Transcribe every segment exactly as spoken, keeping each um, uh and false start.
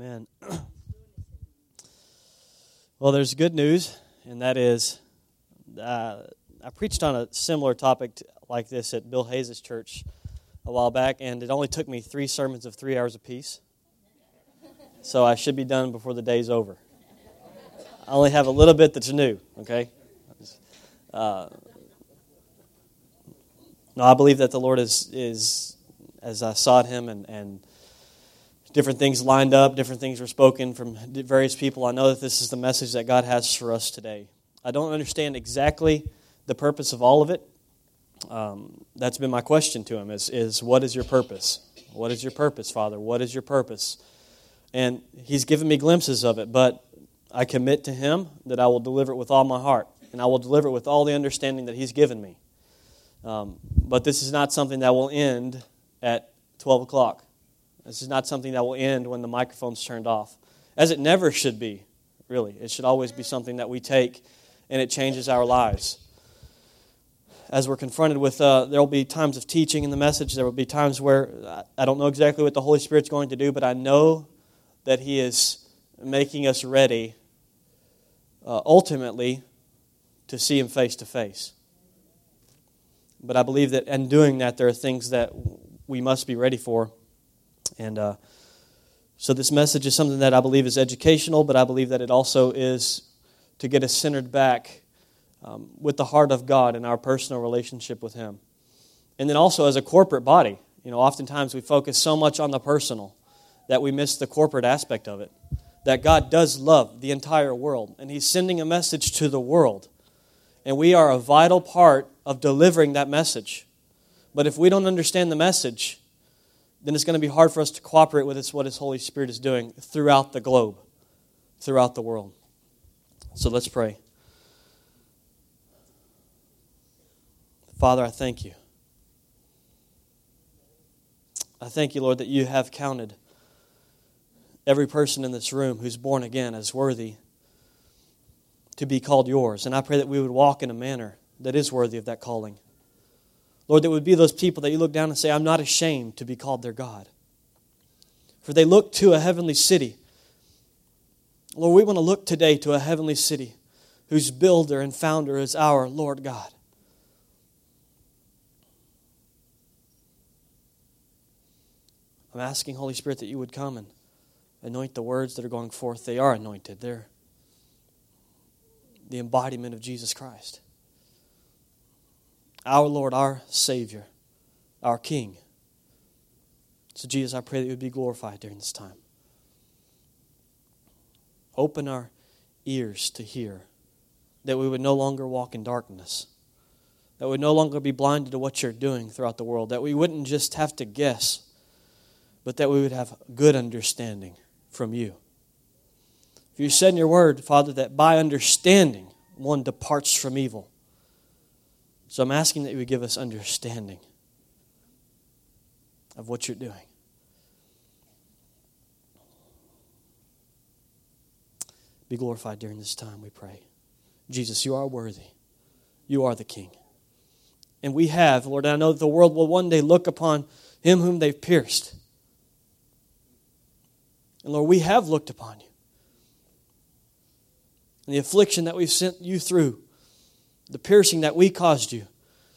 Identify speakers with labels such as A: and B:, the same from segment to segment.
A: Amen. Well, there's good news, and that is uh, I preached on a similar topic to, like this at Bill Hayes' church a while back, and it only took me three sermons of three hours apiece. So I should be done before the day's over. I only have a little bit that's new, okay? Uh, no, I believe that the Lord is, is as I sought Him and, and different things lined up, different things were spoken from various people. I know that this is the message that God has for us today. I don't understand exactly the purpose of all of it. Um, that's been my question to Him is, is what is your purpose? What is your purpose, Father? What is your purpose? And He's given me glimpses of it, but I commit to Him that I will deliver it with all my heart, and I will deliver it with all the understanding that He's given me. Um, but this is not something that will end at twelve o'clock. This is not something that will end when the microphone's turned off, as it never should be, really. It should always be something that we take, and it changes our lives. As we're confronted with, uh, there will be times of teaching in the message. There will be times where I don't know exactly what the Holy Spirit's going to do, but I know that He is making us ready, uh, ultimately, to see Him face to face. But I believe that in doing that, there are things that we must be ready for. And uh, so this message is something that I believe is educational, but I believe that it also is to get us centered back um, with the heart of God in our personal relationship with Him. And then also as a corporate body, you know, oftentimes we focus so much on the personal that we miss the corporate aspect of it. That God does love the entire world, and He's sending a message to the world. And we are a vital part of delivering that message. But if we don't understand the message, then it's going to be hard for us to cooperate with what His Holy Spirit is doing throughout the globe, throughout the world. So let's pray. Father, I thank You. I thank You, Lord, that You have counted every person in this room who's born again as worthy to be called Yours. And I pray that we would walk in a manner that is worthy of that calling. Lord, that would be those people that You look down and say, I'm not ashamed to be called their God. For they look to a heavenly city. Lord, we want to look today to a heavenly city whose builder and founder is our Lord God. I'm asking, Holy Spirit, that You would come and anoint the words that are going forth. They are anointed. They're the embodiment of Jesus Christ. Our Lord, our Savior, our King. So Jesus, I pray that You would be glorified during this time. Open our ears to hear, that we would no longer walk in darkness, that we would no longer be blinded to what You're doing throughout the world, that we wouldn't just have to guess, but that we would have good understanding from You. For You said in Your word, Father, that by understanding one departs from evil. So I'm asking that You would give us understanding of what You're doing. Be glorified during this time, we pray. Jesus, You are worthy. You are the King. And we have, Lord, I know that the world will one day look upon Him whom they've pierced. And Lord, we have looked upon You. And the affliction that we've sent You through, the piercing that we caused You.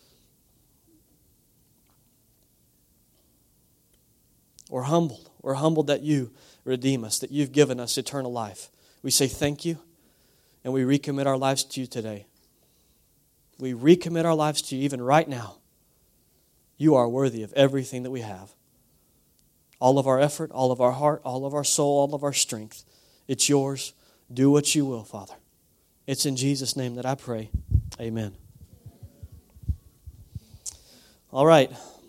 A: We're humbled. We're humbled that You redeem us, that You've given us eternal life. We say thank You, and we recommit our lives to You today. We recommit our lives to You even right now. You are worthy of everything that we have. All of our effort, all of our heart, all of our soul, all of our strength. It's Yours. Do what You will, Father. It's in Jesus' name that I pray. Amen. All right.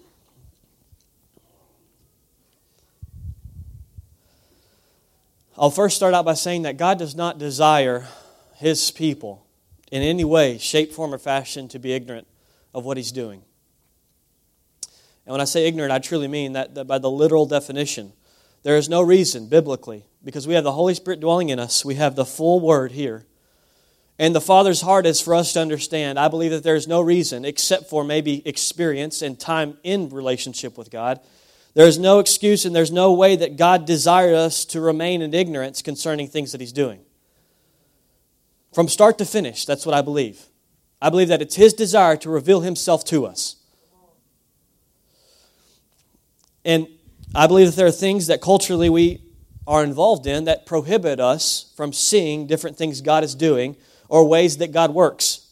A: I'll first start out by saying that God does not desire His people in any way, shape, form, or fashion to be ignorant of what He's doing. And when I say ignorant, I truly mean that, that by the literal definition. There is no reason, biblically, because we have the Holy Spirit dwelling in us. We have the full Word here. And the Father's heart is for us to understand. I believe that there is no reason, except for maybe experience and time in relationship with God, There's no excuse and there's no way that God desired us to remain in ignorance concerning things that He's doing. From start to finish, that's what I believe. I believe that it's His desire to reveal Himself to us. And I believe that there are things that culturally we are involved in that prohibit us from seeing different things God is doing or ways that God works.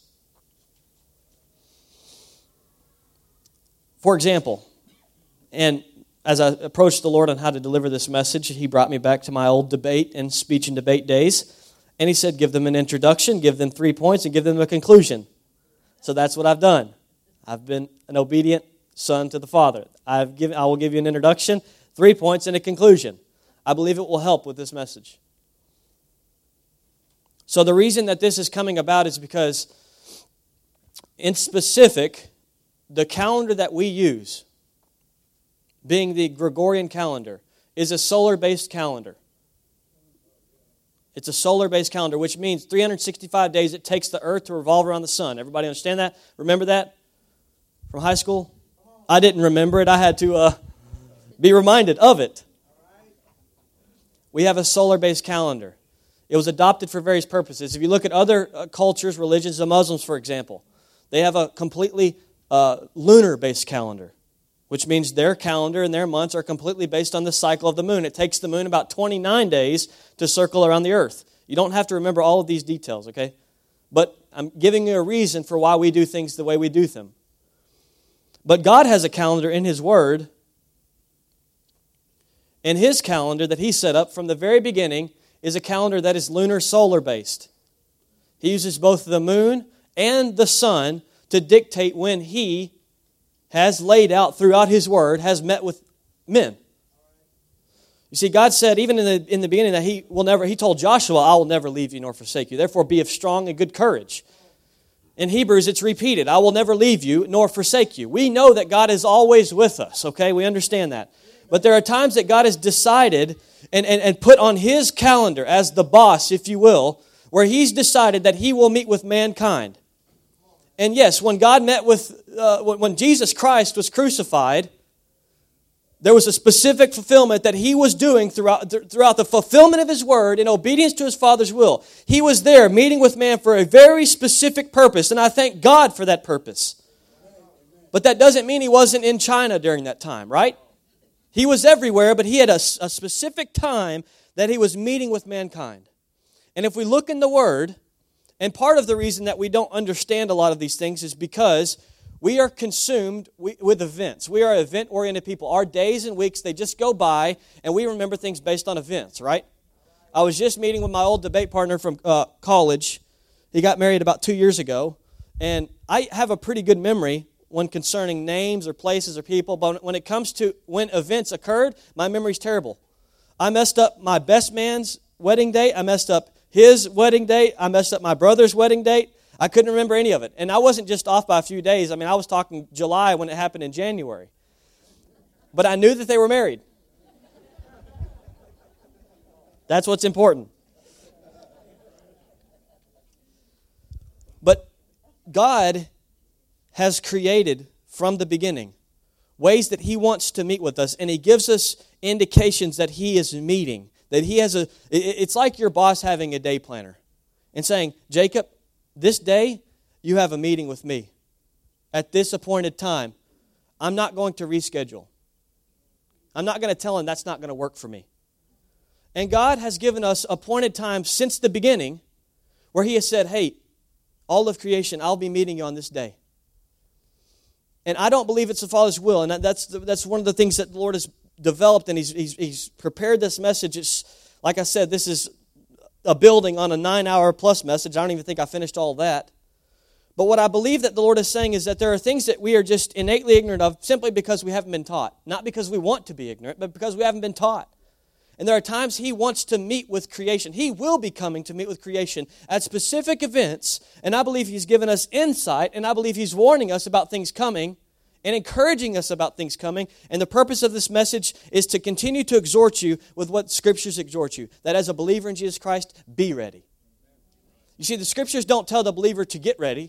A: For example, and as I approached the Lord on how to deliver this message, He brought me back to my old debate and speech and debate days. And He said, give them an introduction, give them three points, and give them a conclusion. So that's what I've done. I've been an obedient son to the Father. I've given, I will give you an introduction, three points, and a conclusion. I believe it will help with this message. So the reason that this is coming about is because, in specific, the calendar that we use, being the Gregorian calendar, is a solar-based calendar. It's a solar-based calendar, which means three hundred sixty-five days it takes the earth to revolve around the sun. Everybody understand that? Remember that from high school? I didn't remember it. I had to uh, be reminded of it. We have a solar-based calendar. It was adopted for various purposes. If you look at other uh, cultures, religions, the Muslims, for example, they have a completely uh, lunar-based calendar, which means their calendar and their months are completely based on the cycle of the moon. It takes the moon about twenty-nine days to circle around the earth. You don't have to remember all of these details, okay? But I'm giving you a reason for why we do things the way we do them. But God has a calendar in His Word, and His calendar that He set up from the very beginning is a calendar that is lunar-solar based. He uses both the moon and the sun to dictate when He has laid out throughout His Word, has met with men. You see, God said even in the in the beginning that He will never, He told Joshua, I will never leave you nor forsake you. Therefore be of strong and good courage. In Hebrews, it's repeated, I will never leave you nor forsake you. We know that God is always with us, okay? We understand that. But there are times that God has decided and, and, and put on His calendar as the boss, if you will, where He's decided that He will meet with mankind. And yes, when God met with, uh, when Jesus Christ was crucified, there was a specific fulfillment that He was doing throughout, throughout the fulfillment of His Word in obedience to His Father's will. He was there meeting with man for a very specific purpose, and I thank God for that purpose. But that doesn't mean He wasn't in China during that time, right? He was everywhere, but He had a, a specific time that He was meeting with mankind. And if we look in the Word, and part of the reason that we don't understand a lot of these things is because we are consumed with events. We are event-oriented people. Our days and weeks, they just go by, and we remember things based on events, right? I was just meeting with my old debate partner from uh, college. He got married about two years ago, and I have a pretty good memory when concerning names or places or people, but when it comes to when events occurred, my memory's terrible. I messed up my best man's wedding date. I messed up his wedding date. I messed up my brother's wedding date. I couldn't remember any of it. And I wasn't just off by a few days. I mean, I was talking July when it happened in January. But I knew that they were married. That's what's important. But God has created from the beginning ways that He wants to meet with us, and He gives us indications that He is meeting, that He has a, it's like your boss having a day planner and saying, Jacob, this day you have a meeting with me at this appointed time. I'm not going to reschedule. I'm not going to tell him that's not going to work for me. And God has given us appointed times since the beginning where He has said, hey, all of creation, I'll be meeting you on this day. And I don't believe it's the Father's will. And that's that's one of the things that the Lord has developed, and He's He's, he's prepared this message. It's, like I said, this is a building on a nine-hour plus message. I don't even think I finished all of that. But what I believe that the Lord is saying is that there are things that we are just innately ignorant of simply because we haven't been taught. Not because we want to be ignorant, but because we haven't been taught. And there are times He wants to meet with creation. He will be coming to meet with creation at specific events. And I believe He's given us insight, and I believe He's warning us about things coming and encouraging us about things coming. And the purpose of this message is to continue to exhort you with what Scriptures exhort you. That as a believer in Jesus Christ, be ready. You see, the Scriptures don't tell the believer to get ready.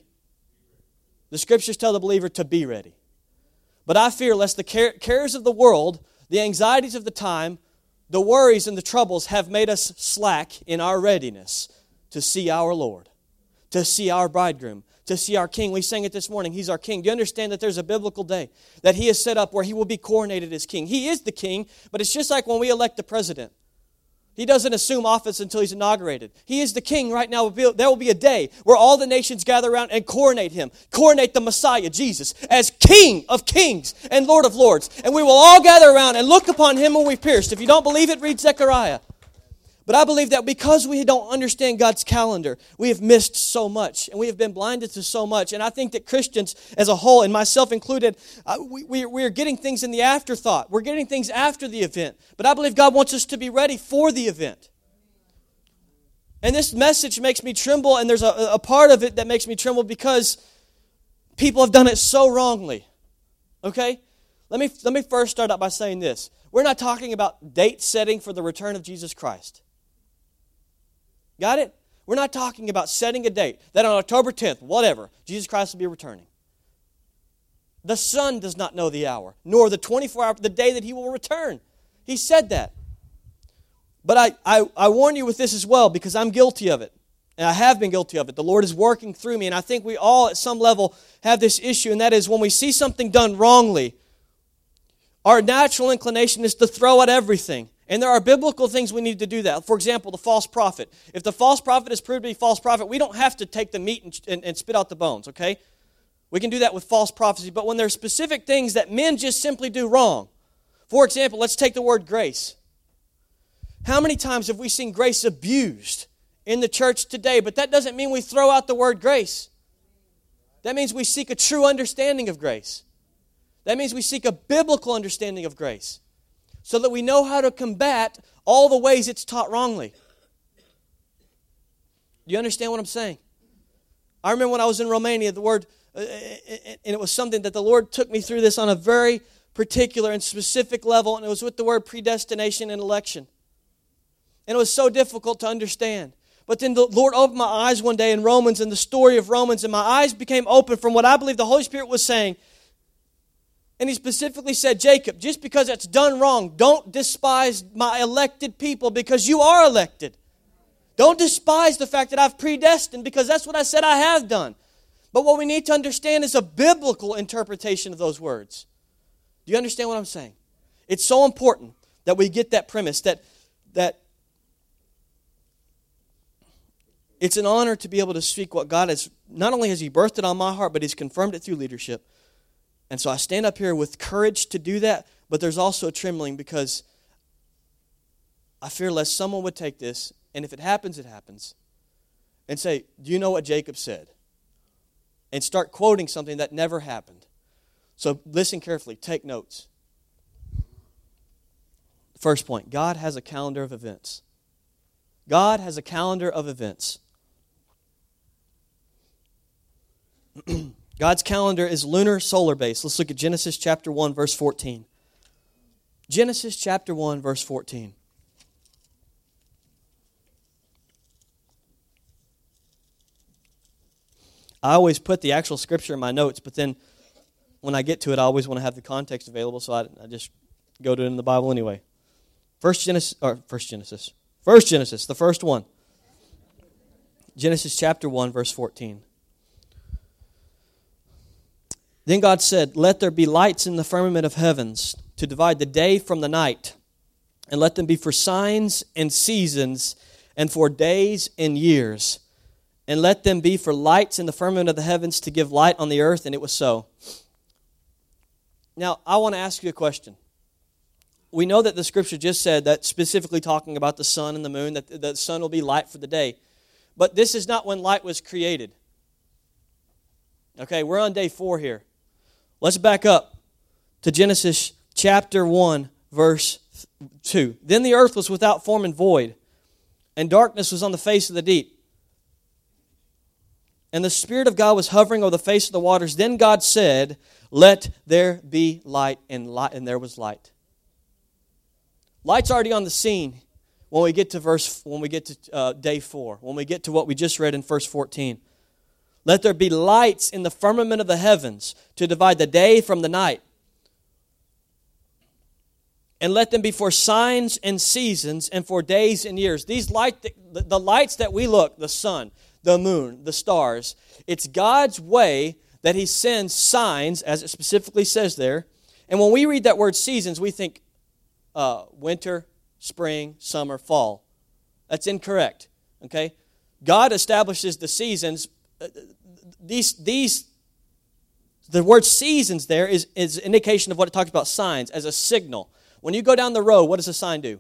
A: The Scriptures tell the believer to be ready. But I fear lest the cares of the world The anxieties of the time, the worries and the troubles have made us slack in our readiness to see our Lord, to see our bridegroom, to see our King. We sang it this morning. He's our King. Do you understand that there's a biblical day that He has set up where He will be coronated as King? He is the King, but it's just like when we elect the president. He doesn't assume office until He's inaugurated. He is the King right now. There will be a day where all the nations gather around and coronate Him, coronate the Messiah, Jesus, as King of kings and Lord of lords. And we will all gather around and look upon Him whom we pierced. If you don't believe it, read Zechariah. But I believe that because we don't understand God's calendar, we have missed so much, and we have been blinded to so much. And I think that Christians as a whole, and myself included, uh, we, we, we are getting things in the afterthought. We're getting things after the event. But I believe God wants us to be ready for the event. And this message makes me tremble, and there's a, a part of it that makes me tremble because people have done it so wrongly. Okay? Let me, let me first start out by saying this. We're not talking about date setting for the return of Jesus Christ. Got it? We're not talking about setting a date that on October tenth, whatever, Jesus Christ will be returning. The Son does not know the hour, nor the twenty-four hour, the day that He will return. He said that. But I, I, I warn you with this as well, because I'm guilty of it. And I have been guilty of it. The Lord is working through me, and I think we all at some level have this issue, and that is when we see something done wrongly, our natural inclination is to throw at everything. And there are biblical things we need to do that. For example, the false prophet. If the false prophet is proved to be a false prophet, we don't have to take the meat and, and, and spit out the bones, okay? We can do that with false prophecy. But when there are specific things that men just simply do wrong. For example, let's take the word grace. How many times have we seen grace abused in the church today? But that doesn't mean we throw out the word grace. That means we seek a true understanding of grace. That means we seek a biblical understanding of grace, so that we know how to combat all the ways it's taught wrongly. Do you understand what I'm saying? I remember when I was in Romania, the word, uh, and it was something that the Lord took me through this on a very particular and specific level, and it was with the word predestination and election. And it was so difficult to understand. But then the Lord opened my eyes one day in Romans, and the story of Romans, and my eyes became open from what I believe the Holy Spirit was saying. And He specifically said, Jacob, just because it's done wrong, don't despise my elected people, because you are elected. Don't despise the fact that I've predestined, because that's what I said I have done. But what we need to understand is a biblical interpretation of those words. Do you understand what I'm saying? It's so important that we get that premise, that, that it's an honor to be able to speak what God has, not only has He birthed it on my heart, but He's confirmed it through leadership. And so I stand up here with courage to do that, but there's also trembling because I fear lest someone would take this, and if it happens, it happens, and say, do you know what Jacob said? And start quoting something that never happened. So listen carefully. Take notes. First point, God has a calendar of events. God has a calendar of events. God's calendar is lunar solar based. Let's look at Genesis chapter one, verse fourteen. Genesis chapter one, verse fourteen. I always put the actual scripture in my notes, but then when I get to it, I always want to have the context available, so I, I just go to it in the Bible anyway. First Genesis, or First Genesis, First Genesis, the first one. Genesis chapter one, verse fourteen. Then God said, let there be lights in the firmament of heavens to divide the day from the night, and let them be for signs and seasons and for days and years. And let them be for lights in the firmament of the heavens to give light on the earth. And it was so. Now, I want to ask you a question. We know that the Scripture just said that, specifically talking about the sun and the moon, that the sun will be light for the day. But this is not when light was created. Okay, we're on day four here. Let's back up to Genesis chapter one, verse two. Then the earth was without form and void, and darkness was on the face of the deep. And the Spirit of God was hovering over the face of the waters. Then God said, let there be light, and light, and there was light. Light's already on the scene when we get to verse, when we get to uh, day four, when we get to what we just read in verse fourteen. Let there be lights in the firmament of the heavens to divide the day from the night. and let them be for signs and seasons and for days and years. These light, the, the lights that we look, the sun, the moon, the stars, it's God's way that He sends signs, as it specifically says there. And when we read that word seasons, we think uh, winter, spring, summer, fall. That's incorrect. Okay, God establishes the seasons. These these the word seasons there is is an indication of what it talks about signs as a signal. When you go down the road, what does a sign do?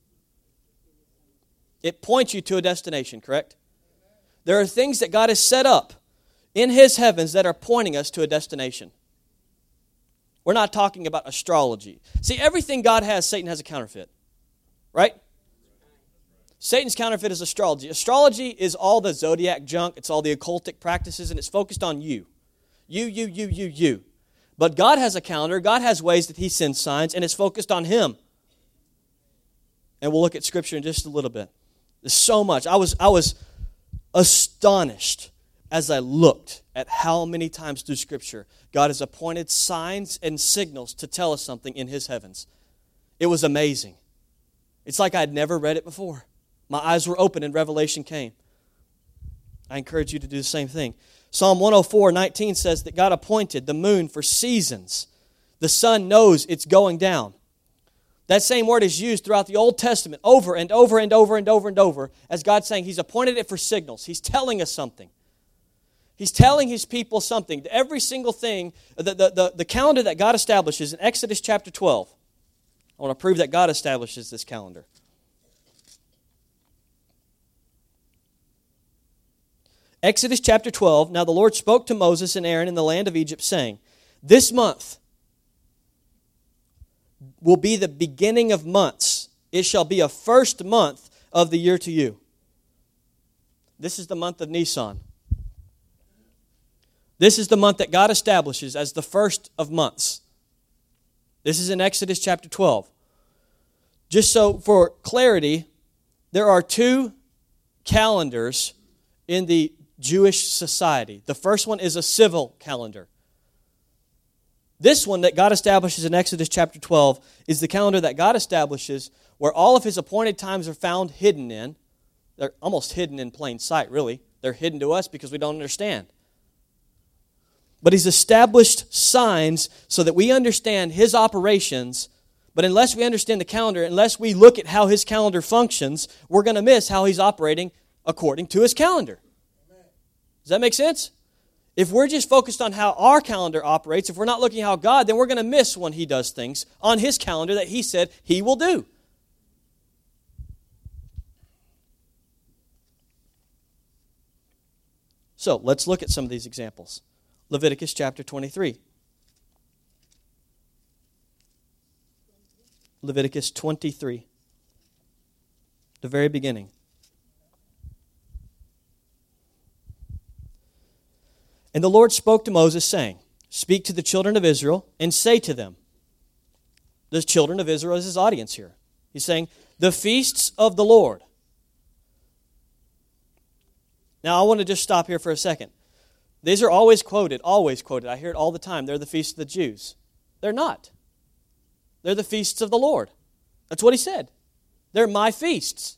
A: It points you to a destination, correct? There are things that God has set up in His heavens that are pointing us to a destination. We're not talking about astrology. See, everything God has, Satan has a counterfeit. Right? Satan's counterfeit is astrology. Astrology is all the zodiac junk. It's all the occultic practices, and it's focused on you. You, you, you, you, you. But God has a calendar. God has ways that He sends signs, and it's focused on Him. And we'll look at Scripture in just a little bit. There's so much. I was, I was astonished as I looked at how many times through Scripture God has appointed signs and signals to tell us something in His heavens. It was amazing. It's like I'd never read it before. My eyes were open and revelation came. I encourage you to do the same thing. Psalm one oh four nineteen says that God appointed the moon for seasons. The sun knows it's going down. That same word is used throughout the Old Testament over and over and over and over and over as God saying He's appointed it for signals. He's telling us something. He's telling His people something. Every single thing, the, the, the, the calendar that God establishes in Exodus chapter twelve. I want to prove that God establishes this calendar. Exodus chapter twelve, now the Lord spoke to Moses and Aaron in the land of Egypt, saying, this month will be the beginning of months. It shall be a first month of the year to you. This is the month of Nisan. This is the month that God establishes as the first of months. This is in Exodus chapter twelve. Just so for clarity, there are two calendars in the Jewish society. The first one is a civil calendar. This one that God establishes in Exodus chapter twelve is the calendar that God establishes where all of His appointed times are found hidden in. They're almost hidden in plain sight, really. They're hidden to us because we don't understand. But He's established signs so that we understand His operations. But unless we understand the calendar, unless we look at how His calendar functions, we're going to miss how He's operating according to His calendar. Does that make sense? If we're just focused on how our calendar operates, if we're not looking at how God, then we're going to miss when He does things on His calendar that He said He will do. So let's look at some of these examples. Leviticus chapter twenty-three. Leviticus twenty-three. The very beginning. And the Lord spoke to Moses, saying, speak to the children of Israel, and say to them, the children of Israel is His audience here. He's saying, the feasts of the Lord. Now I want to just stop here for a second. These are always quoted, always quoted. I hear it all the time. They're the feasts of the Jews. They're not. They're the feasts of the Lord. That's what He said. They're my feasts.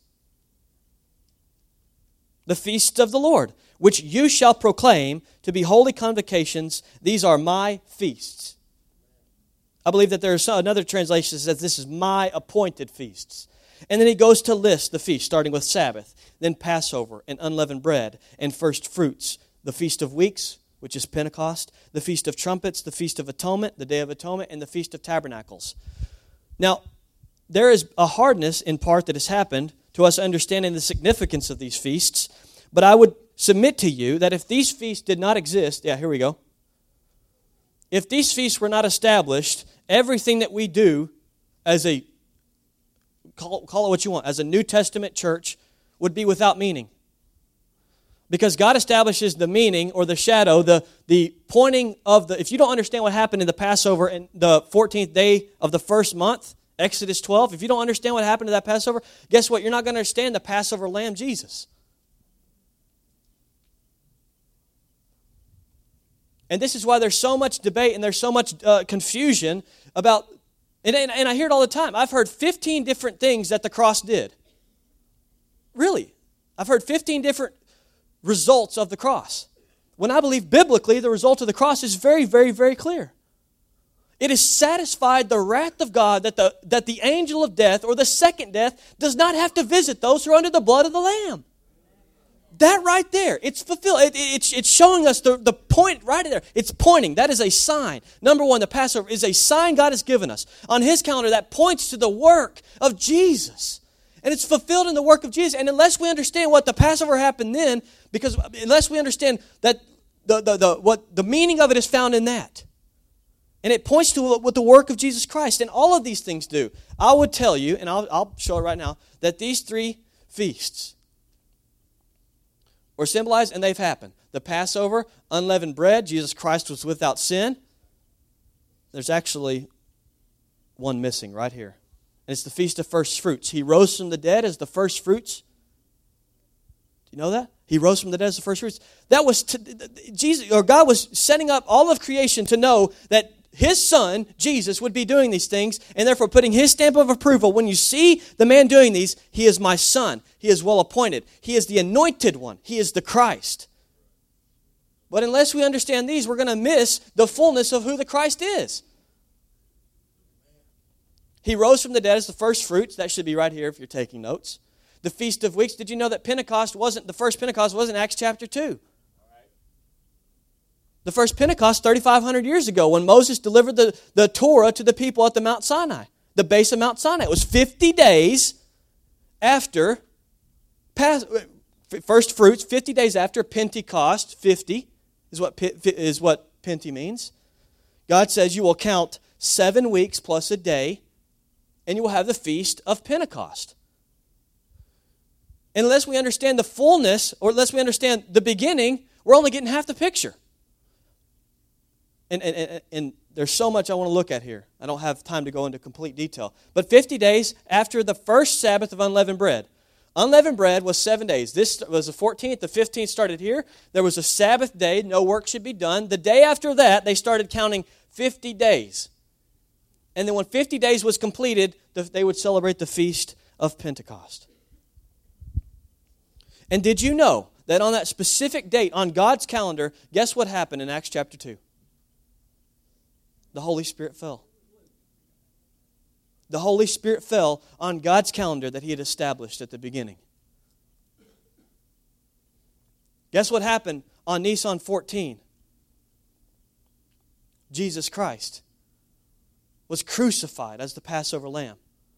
A: The feasts of the Lord, which you shall proclaim to be holy convocations. These are my feasts. I believe that there's another translation that says this is my appointed feasts. And then he goes to list the feasts, starting with Sabbath, then Passover and unleavened bread and first fruits, the Feast of Weeks, which is Pentecost, the Feast of Trumpets, the Feast of Atonement, the Day of Atonement, and the Feast of Tabernacles. Now, there is a hardness in part that has happened to us understanding the significance of these feasts, but I would submit to you that if these feasts did not exist, yeah, here we go. If these feasts were not established, everything that we do as a, call, call it what you want, as a New Testament church would be without meaning. Because God establishes the meaning or the shadow, the, the pointing of the, if you don't understand what happened in the Passover and the fourteenth day of the first month, Exodus twelve, if you don't understand what happened to that Passover, guess what? You're not going to understand the Passover lamb, Jesus. And this is why there's so much debate and there's so much uh, confusion about And, and, and I hear it all the time. I've heard fifteen different things that the cross did. Really. I've heard fifteen different results of the cross. When I believe biblically, the result of the cross is very, very, very clear. It has satisfied the wrath of God that the, that the angel of death or the second death does not have to visit those who are under the blood of the Lamb. That right there, it's fulfilled. It, it, it's, it's showing us the, the point right there. It's pointing. That is a sign. Number one, the Passover is a sign God has given us. On His calendar, that points to the work of Jesus. And it's fulfilled in the work of Jesus. And unless we understand what the Passover happened then, because unless we understand that the, the, the, what the meaning of it is found in that. And it points to what the work of Jesus Christ. And all of these things do. I would tell you, and I'll, I'll show it right now, that these three feasts were symbolized, and they've happened. The Passover, unleavened bread, Jesus Christ was without sin. There's actually one missing right here. And it's the Feast of First Fruits. He rose from the dead as the first fruits. Do you know that? He rose from the dead as the first fruits. That was to, Jesus, or God was setting up all of creation to know that His Son, Jesus, would be doing these things, and therefore putting His stamp of approval. When you see the man doing these, he is my Son. He is well appointed. He is the anointed one. He is the Christ. But unless we understand these, we're going to miss the fullness of who the Christ is. He rose from the dead as the first fruits. That should be right here if you're taking notes. The Feast of Weeks. Did you know that Pentecost wasn't, the first Pentecost wasn't Acts chapter two? The first Pentecost, thirty-five hundred years ago, when Moses delivered the, the Torah to the people at the Mount Sinai, the base of Mount Sinai. It was fifty days after, first fruits, fifty days after Pentecost, fifty is what, is what Pente means. God says you will count seven weeks plus a day, and you will have the Feast of Pentecost. Unless we understand the fullness, or unless we understand the beginning, we're only getting half the picture. And, and, and there's so much I want to look at here. I don't have time to go into complete detail. But fifty days after the first Sabbath of unleavened bread. Unleavened bread was seven days. This was the fourteenth. The fifteenth started here. There was a Sabbath day. No work should be done. The day after that, they started counting fifty days. And then when fifty days was completed, they would celebrate the Feast of Pentecost. And did you know that on that specific date on God's calendar, guess what happened in Acts chapter two? The Holy Spirit fell. The Holy Spirit fell on God's calendar that He had established at the beginning. Guess what happened on Nisan fourteen? Jesus Christ was crucified as the Passover lamb.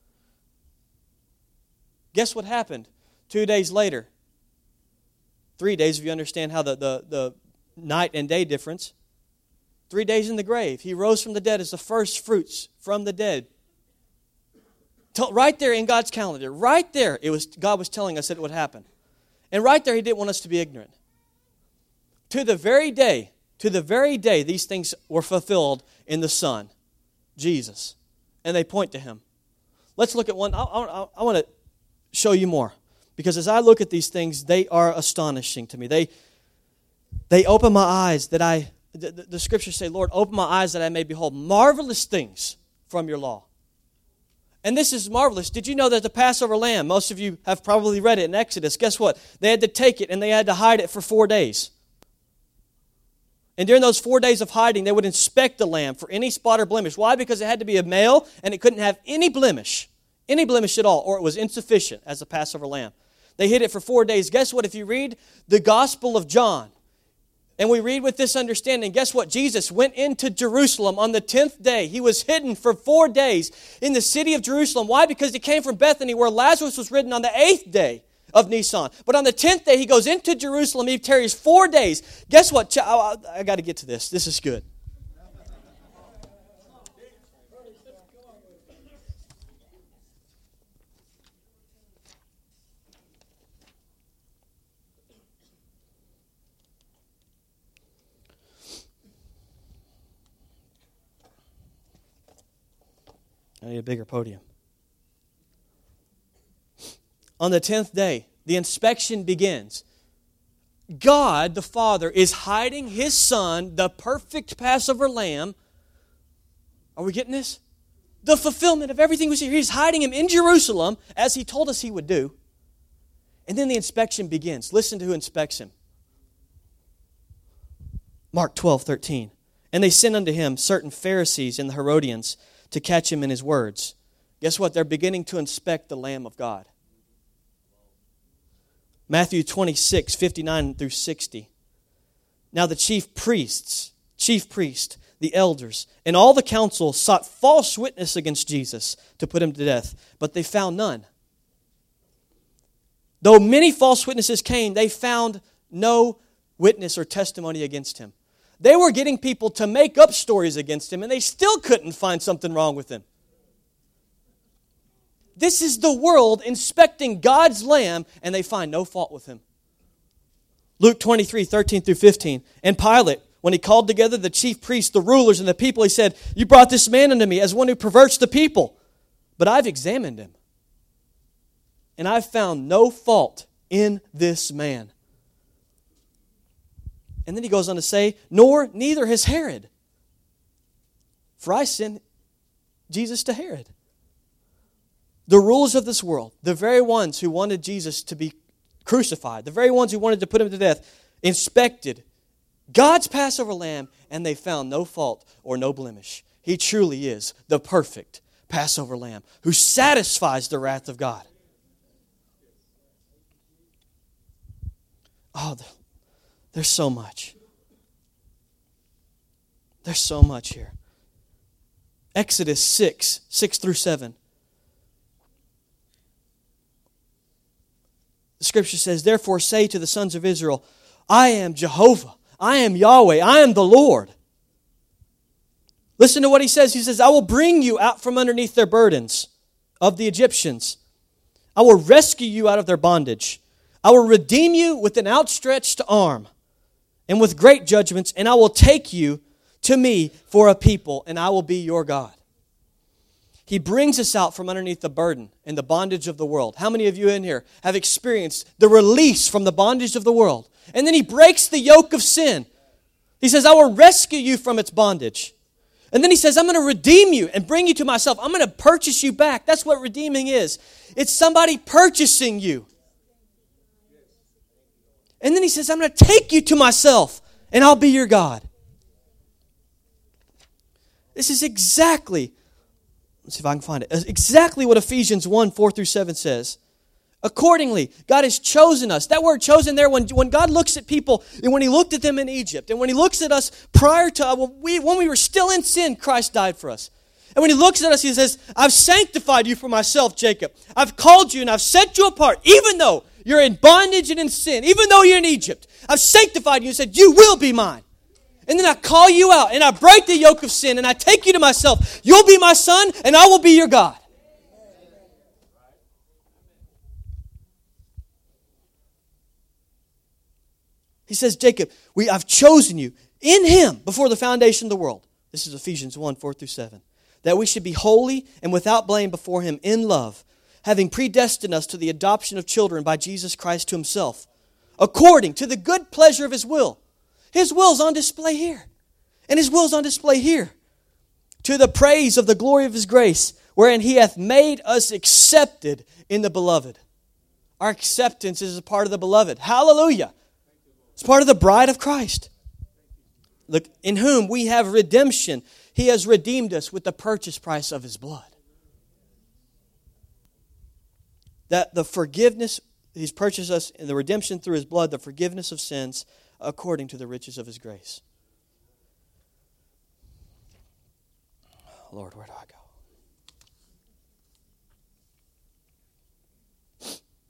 A: Guess what happened two days later? Three days if you understand how the, the, the night and day difference. Three days in the grave. He rose from the dead as the first fruits from the dead. Right there in God's calendar. Right there, it was God was telling us that it would happen. And right there, He didn't want us to be ignorant. To the very day, to the very day, these things were fulfilled in the Son, Jesus. And they point to Him. Let's look at one. I, I, I want to show you more. Because as I look at these things, they are astonishing to me. They, they open my eyes that I... The, the, the scriptures say, Lord, open my eyes that I may behold marvelous things from your law. And this is marvelous. Did you know that the Passover lamb, most of you have probably read it in Exodus, guess what? They had to take it and they had to hide it for four days. And during those four days of hiding, they would inspect the lamb for any spot or blemish. Why? Because it had to be a male and it couldn't have any blemish, any blemish at all, or it was insufficient as a Passover lamb. They hid it for four days. Guess what? If you read the Gospel of John, and we read with this understanding, guess what? Jesus went into Jerusalem on the tenth day. He was hidden for four days in the city of Jerusalem. Why? Because He came from Bethany where Lazarus was ridden on the eighth day of Nisan. But on the tenth day, He goes into Jerusalem. He tarries four days. Guess what? I, I got to get to this. This is good. I need a bigger podium. On the tenth day, the inspection begins. God, the Father, is hiding His Son, the perfect Passover lamb. Are we getting this? the fulfillment of everything was here. He's hiding him in Jerusalem, as he told us he would do. And then the inspection begins. Listen to who inspects him. Mark twelve, thirteen. And they sent unto him certain Pharisees and the Herodians to catch him in his words. Guess what? They're beginning to inspect the Lamb of God. Matthew twenty-six, fifty-nine through sixty. Now the chief priests, chief priest, the elders, and all the council sought false witness against Jesus to put him to death, but they found none. Though many false witnesses came, they found no witness or testimony against him. They were getting people to make up stories against him, and they still couldn't find something wrong with him. This is the world inspecting God's Lamb, and they find no fault with him. Luke twenty-three, thirteen through fifteen. And Pilate, when he called together the chief priests, the rulers, and the people, he said, "You brought this man unto me as one who perverts the people. But I've examined him, and I've found no fault in this man." And then he goes on to say, "Nor neither has Herod. For I sent Jesus to Herod." The rulers of this world, the very ones who wanted Jesus to be crucified, the very ones who wanted to put him to death, inspected God's Passover lamb, and they found no fault or no blemish. He truly is the perfect Passover lamb who satisfies the wrath of God. Oh, there's so much. There's so much here. Exodus six, six through seven. The scripture says, "Therefore say to the sons of Israel, I am Jehovah, I am Yahweh, I am the Lord." Listen to what he says. He says, "I will bring you out from underneath their burdens of the Egyptians. I will rescue you out of their bondage. I will redeem you with an outstretched arm and with great judgments, and I will take you to me for a people, and I will be your God." He brings us out from underneath the burden and the bondage of the world. How many of you in here have experienced the release from the bondage of the world? And then he breaks the yoke of sin. He says, "I will rescue you from its bondage." And then he says, "I'm going to redeem you and bring you to myself. I'm going to purchase you back." That's what redeeming is. It's somebody purchasing you. And then he says, "I'm going to take you to myself, and I'll be your God." This is exactly, let's see if I can find it, exactly what Ephesians one, four through seven says. Accordingly, God has chosen us. That word chosen there, when, when God looks at people, and when he looked at them in Egypt, and when he looks at us prior to, when we, when we were still in sin, Christ died for us. And when he looks at us, he says, "I've sanctified you for myself, Jacob. I've called you and I've set you apart, even though you're in bondage and in sin, even though you're in Egypt. I've sanctified you and said, you will be mine. And then I call you out and I break the yoke of sin and I take you to myself. You'll be my son and I will be your God." He says, "Jacob, we, I've chosen you in him before the foundation of the world." This is Ephesians one, four through seven. "That we should be holy and without blame before him in love, having predestined us to the adoption of children by Jesus Christ to himself, according to the good pleasure of his will." His will's on display here. And his will's on display here. "To the praise of the glory of his grace, wherein he hath made us accepted in the beloved." Our acceptance is a part of the beloved. Hallelujah. It's part of the bride of Christ. Look, "in whom we have redemption." He has redeemed us with the purchase price of his blood. That the forgiveness, he's purchased us in the redemption through his blood, the forgiveness of sins according to the riches of his grace. Lord, where do I go?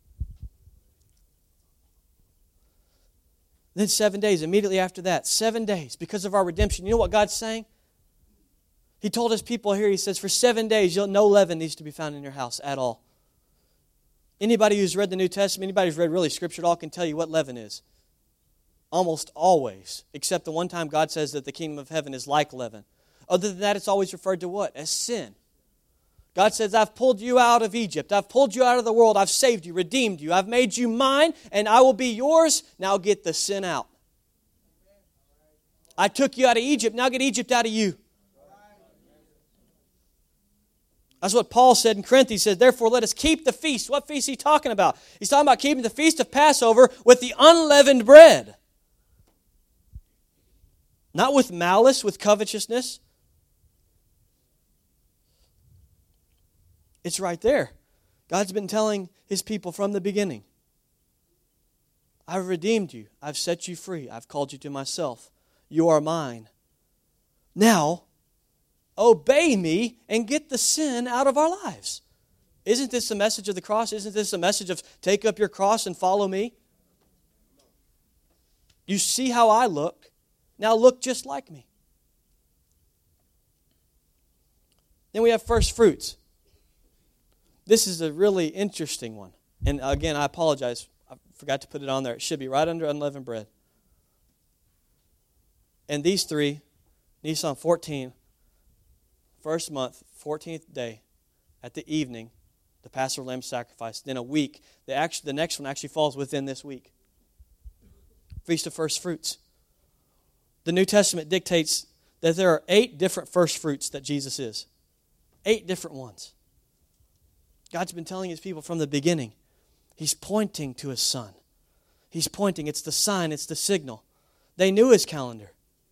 A: Then seven days, immediately after that, seven days, because of our redemption. You know what God's saying? He told his people here, he says, for seven days, you'll, no leaven needs to be found in your house at all. Anybody who's read the New Testament, anybody who's read really Scripture at all can tell you what leaven is. Almost always, except the one time God says that the kingdom of heaven is like leaven. Other than that, it's always referred to what? As sin. God says, I've pulled you out of Egypt. I've pulled you out of the world. I've saved you, redeemed you. I've made you mine, and I will be yours. Now get the sin out. I took you out of Egypt. Now get Egypt out of you. That's what Paul said in Corinth. He said, therefore let us keep the feast. What feast is he talking about? He's talking about keeping the feast of Passover with the unleavened bread. Not with malice, with covetousness. It's right there. God's been telling His people from the beginning, I've redeemed you. I've set you free. I've called you to myself. You are mine. Now, obey me and get the sin out of our lives. Isn't this the message of the cross? Isn't this the message of take up your cross and follow me? You see how I look. Now look just like me. Then we have first fruits. This is a really interesting one. And again, I apologize. I forgot to put it on there. It should be right under unleavened bread. And these three, Nisan fourteen, first month, fourteenth day, at the evening, the Passover lamb sacrifice. Then a week. The, actually, the next one actually falls within this week. Feast of First Fruits. The New Testament dictates that there are eight different first fruits that Jesus is. Eight different ones. God's been telling His people from the beginning. He's pointing to His Son. He's pointing. It's the sign. It's the signal. They knew His calendar.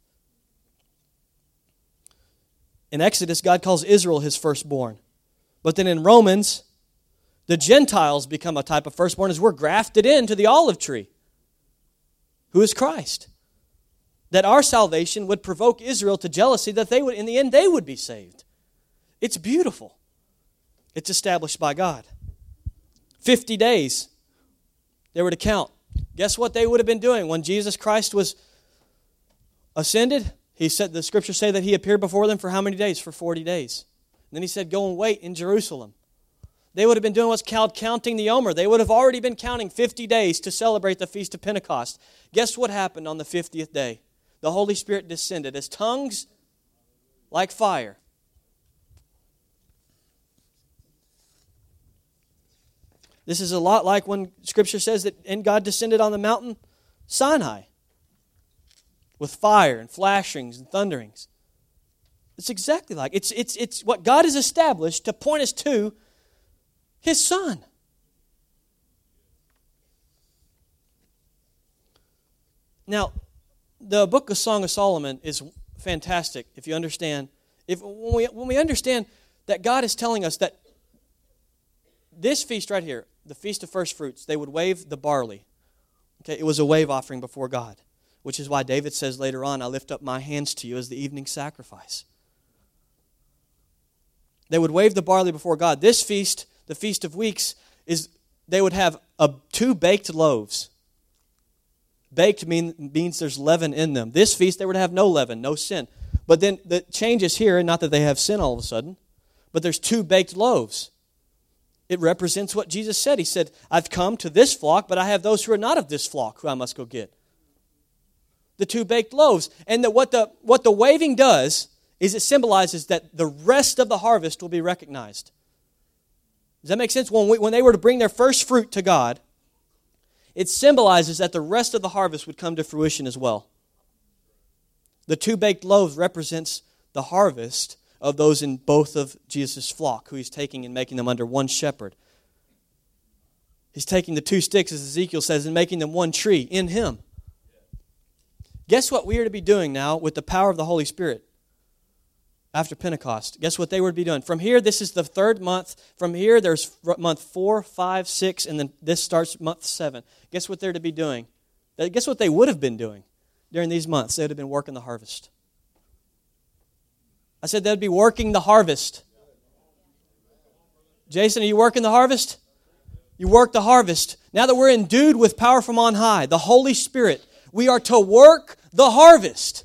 A: In Exodus, God calls Israel His firstborn. But then in Romans, the Gentiles become a type of firstborn as we're grafted into the olive tree, who is Christ. That our salvation would provoke Israel to jealousy, that they would, in the end, they would be saved. It's beautiful. It's established by God. Fifty days they were to count. Guess what they would have been doing when Jesus Christ was ascended? He said, the scriptures say that He appeared before them for how many days? For forty days. And then He said, go and wait in Jerusalem. They would have been doing what's called counting the Omer. They would have already been counting fifty days to celebrate the Feast of Pentecost. Guess what happened on the fiftieth day? The Holy Spirit descended as tongues like fire. This is a lot like when Scripture says that and God descended on the mountain Sinai with fire and flashings and thunderings. It's exactly like it's it's it's what God has established to point us to His Son. Now, the book of Song of Solomon is fantastic if you understand. If when we when we understand that God is telling us that this feast right here, the Feast of First Fruits, they would wave the barley. Okay, it was a wave offering before God, which is why David says later on, I lift up my hands to you as the evening sacrifice. They would wave the barley before God. This feast, the Feast of Weeks, is they would have a, two baked loaves. Baked mean, means there's leaven in them. This feast, they would have no leaven, no sin. But then the change is here, not that they have sin all of a sudden, but there's two baked loaves. It represents what Jesus said. He said, I've come to this flock, but I have those who are not of this flock who I must go get. The two baked loaves. And the, what, the, what the waving does is it symbolizes that the rest of the harvest will be recognized. Does that make sense? When, we, when they were to bring their first fruit to God, it symbolizes that the rest of the harvest would come to fruition as well. The two baked loaves represents the harvest of those in both of Jesus' flock, who He's taking and making them under one shepherd. He's taking the two sticks, as Ezekiel says, and making them one tree in Him. Guess what we are to be doing now with the power of the Holy Spirit after Pentecost? Guess what they would be doing? From here, this is the third month. From here, there's month four, five, six, and then this starts month seven. Guess what they're to be doing? Guess what they would have been doing during these months? They would have been working the harvest. I said they'd be working the harvest. Jason, are you working the harvest? You work the harvest. Now that we're endued with power from on high, the Holy Spirit, we are to work the harvest.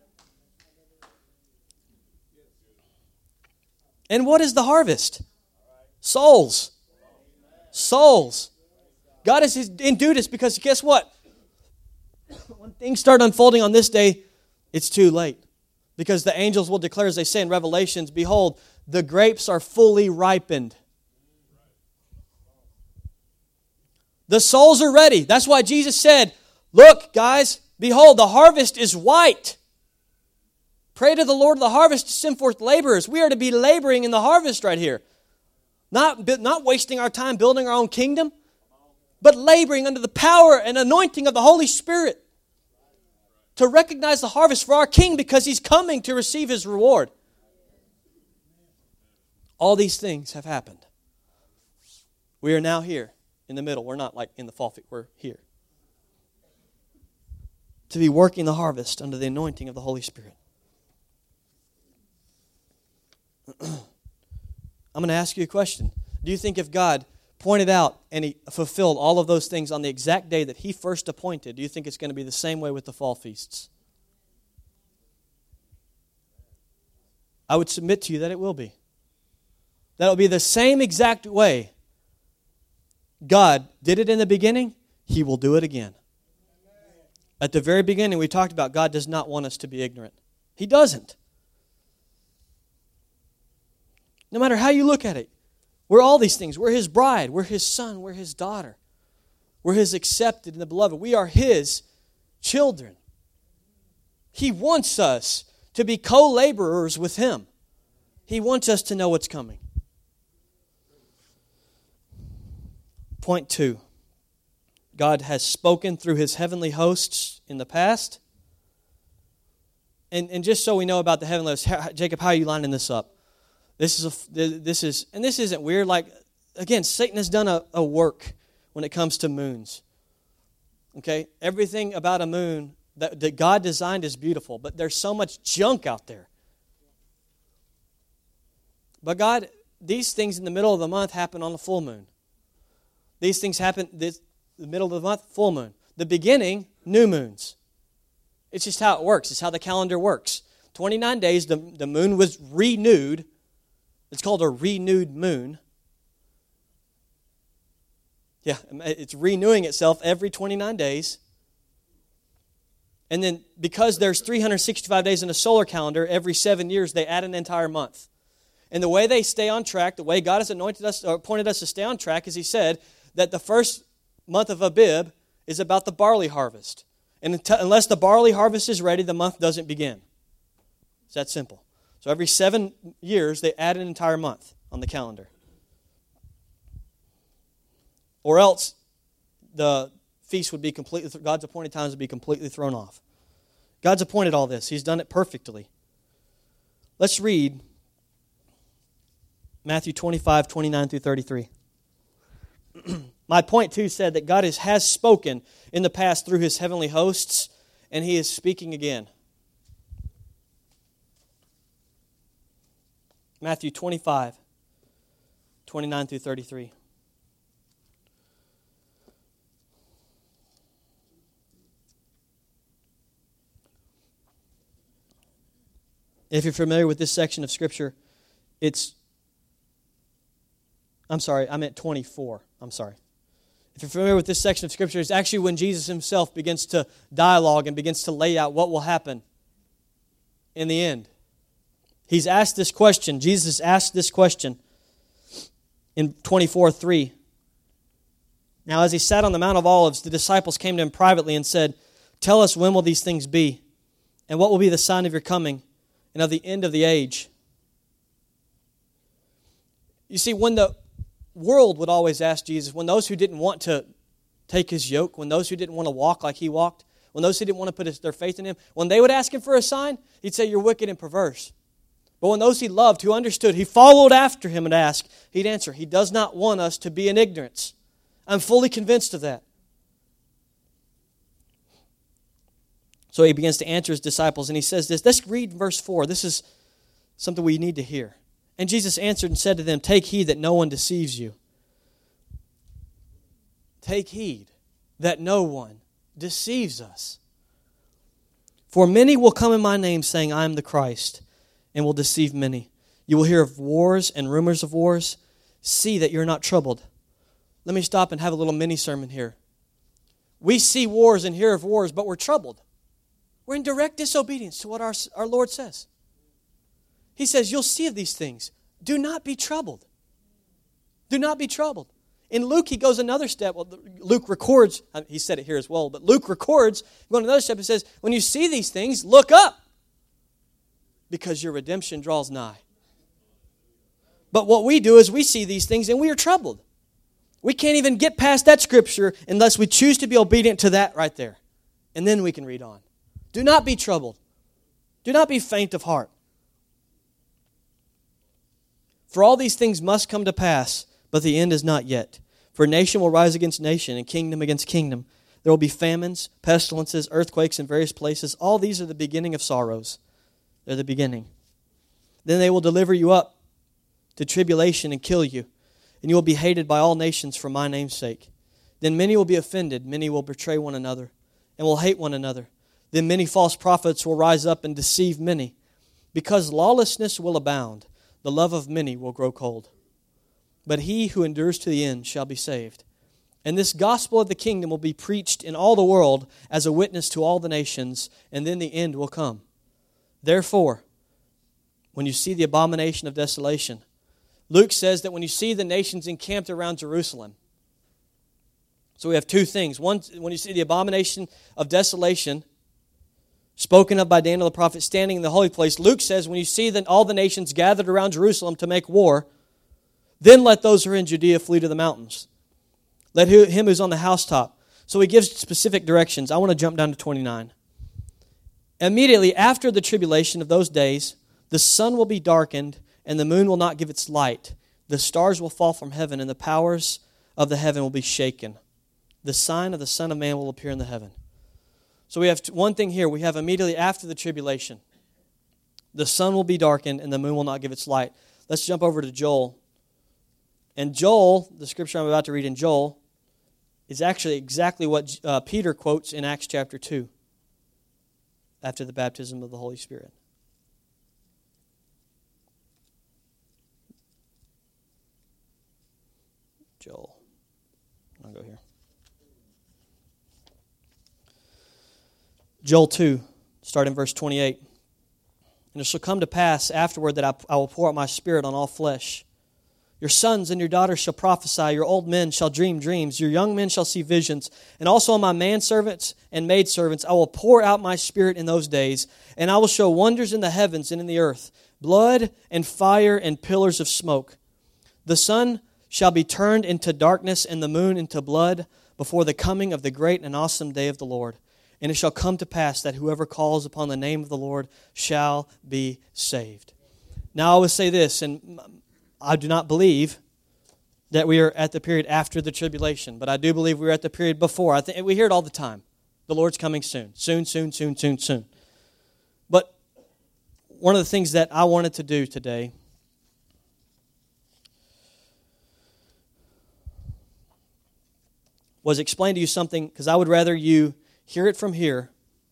A: And what is the harvest? Souls. Souls. God has endued us because guess what? When things start unfolding on this day, it's too late. Because the angels will declare, as they say in Revelations, behold, the grapes are fully ripened. The souls are ready. That's why Jesus said, look, guys, behold, the harvest is white. Pray to the Lord of the harvest to send forth laborers. We are to be laboring in the harvest right here. Not, not wasting our time building our own kingdom, but laboring under the power and anointing of the Holy Spirit to recognize the harvest for our King because He's coming to receive His reward. All these things have happened. We are now here in the middle. We're not like in the fall field. We're here. To be working the harvest under the anointing of the Holy Spirit. I'm going to ask you a question. Do you think if God pointed out and He fulfilled all of those things on the exact day that He first appointed, do you think it's going to be the same way with the fall feasts? I would submit to you that it will be. That will be the same exact way God did it in the beginning, He will do it again. At the very beginning, we talked about God does not want us to be ignorant. He doesn't. No matter how you look at it, we're all these things. We're His bride. We're His son. We're His daughter. We're His accepted and the beloved. We are His children. He wants us to be co-laborers with Him. He wants us to know what's coming. Point two. God has spoken through His heavenly hosts in the past. And, and just so we know about the heavenly hosts, how, Jacob, how are you lining this up? This is, a, this is, and this isn't weird. Like, again, Satan has done a, a work when it comes to moons. Okay? Everything about a moon that, that God designed is beautiful, but there's so much junk out there. But God, these things in the middle of the month happen on the full moon. These things happen this, the middle of the month, full moon. The beginning, new moons. It's just how it works. It's how the calendar works. twenty-nine days, the, the moon was renewed. It's called a renewed moon. Yeah, it's renewing itself every twenty-nine days. And then because there's three hundred sixty-five days in a solar calendar, every seven years they add an entire month. And the way they stay on track, the way God has anointed us or appointed us to stay on track is He said that the first month of Abib is about the barley harvest. And unless the barley harvest is ready, the month doesn't begin. It's that simple. So every seven years, they add an entire month on the calendar. Or else, the feast would be completely, God's appointed times would be completely thrown off. God's appointed all this. He's done it perfectly. Let's read Matthew twenty-five, twenty-nine through thirty-three. My point, too, said that God has, has spoken in the past through His heavenly hosts, and He is speaking again. Matthew twenty-five, twenty-nine through thirty-three. If you're familiar with this section of Scripture, it's, I'm sorry, I meant twenty-four. I'm sorry. If you're familiar with this section of Scripture, it's actually when Jesus Himself begins to dialogue and begins to lay out what will happen in the end. He's asked this question. Jesus asked this question in twenty-four three. Now, as He sat on the Mount of Olives, the disciples came to Him privately and said, "Tell us, when will these things be? And what will be the sign of your coming and of the end of the age?" You see, when the world would always ask Jesus, when those who didn't want to take His yoke, when those who didn't want to walk like He walked, when those who didn't want to put his, their faith in Him, when they would ask Him for a sign, He'd say, "You're wicked and perverse." But when those He loved, who understood, He followed after Him and asked, He'd answer, He does not want us to be in ignorance. I'm fully convinced of that. So He begins to answer His disciples, and He says this. Let's read verse four. This is something we need to hear. And Jesus answered and said to them, "Take heed that no one deceives you." Take heed that no one deceives us. "For many will come in my name, saying, I am the Christ, and will deceive many. You will hear of wars and rumors of wars. See that you're not troubled." Let me stop and have a little mini sermon here. We see wars and hear of wars, but we're troubled. We're in direct disobedience to what our, our Lord says. He says, you'll see of these things. Do not be troubled. Do not be troubled. In Luke, he goes another step. Well, Luke records, he said it here as well, but Luke records, going another step, and says, when you see these things, look up, because your redemption draws nigh. But what we do is we see these things and we are troubled. We can't even get past that scripture unless we choose to be obedient to that right there. And then we can read on. Do not be troubled. Do not be faint of heart. For all these things must come to pass, but the end is not yet. For nation will rise against nation, and kingdom against kingdom. There will be famines, pestilences, earthquakes in various places. All these are the beginning of sorrows. They're the beginning. Then they will deliver you up to tribulation and kill you, and you will be hated by all nations for my name's sake. Then many will be offended, many will betray one another, and will hate one another. Then many false prophets will rise up and deceive many. Because lawlessness will abound, the love of many will grow cold. But he who endures to the end shall be saved. And this gospel of the kingdom will be preached in all the world as a witness to all the nations, and then the end will come. Therefore, when you see the abomination of desolation, Luke says that when you see the nations encamped around Jerusalem, so we have two things. One, when you see the abomination of desolation, spoken of by Daniel the prophet standing in the holy place, Luke says when you see that all the nations gathered around Jerusalem to make war, then let those who are in Judea flee to the mountains. Let him who's on the housetop. So he gives specific directions. I want to jump down to twenty-nine. Immediately after the tribulation of those days, the sun will be darkened, and the moon will not give its light. The stars will fall from heaven, and the powers of the heaven will be shaken. The sign of the Son of Man will appear in the heaven. So we have one thing here. We have immediately after the tribulation. The sun will be darkened, and the moon will not give its light. Let's jump over to Joel. And Joel, the scripture I'm about to read in Joel, is actually exactly what uh, Peter quotes in Acts chapter two, after the baptism of the Holy Spirit. Joel. I'll go here. Joel two, starting in verse twenty-eight. And it shall come to pass afterward that I, I will pour out my Spirit on all flesh. Your sons and your daughters shall prophesy, your old men shall dream dreams, your young men shall see visions, and also on my manservants and maidservants I will pour out my Spirit in those days, and I will show wonders in the heavens and in the earth, blood and fire and pillars of smoke. The sun shall be turned into darkness and the moon into blood before the coming of the great and awesome day of the Lord. And it shall come to pass that whoever calls upon the name of the Lord shall be saved. Now I will say this, and I do not believe that we are at the period after the tribulation, but I do believe we're at the period before. I think we hear it all the time. The Lord's coming soon. Soon, soon, soon, soon, soon. But one of the things that I wanted to do today was explain to you something, because I would rather you hear it from here.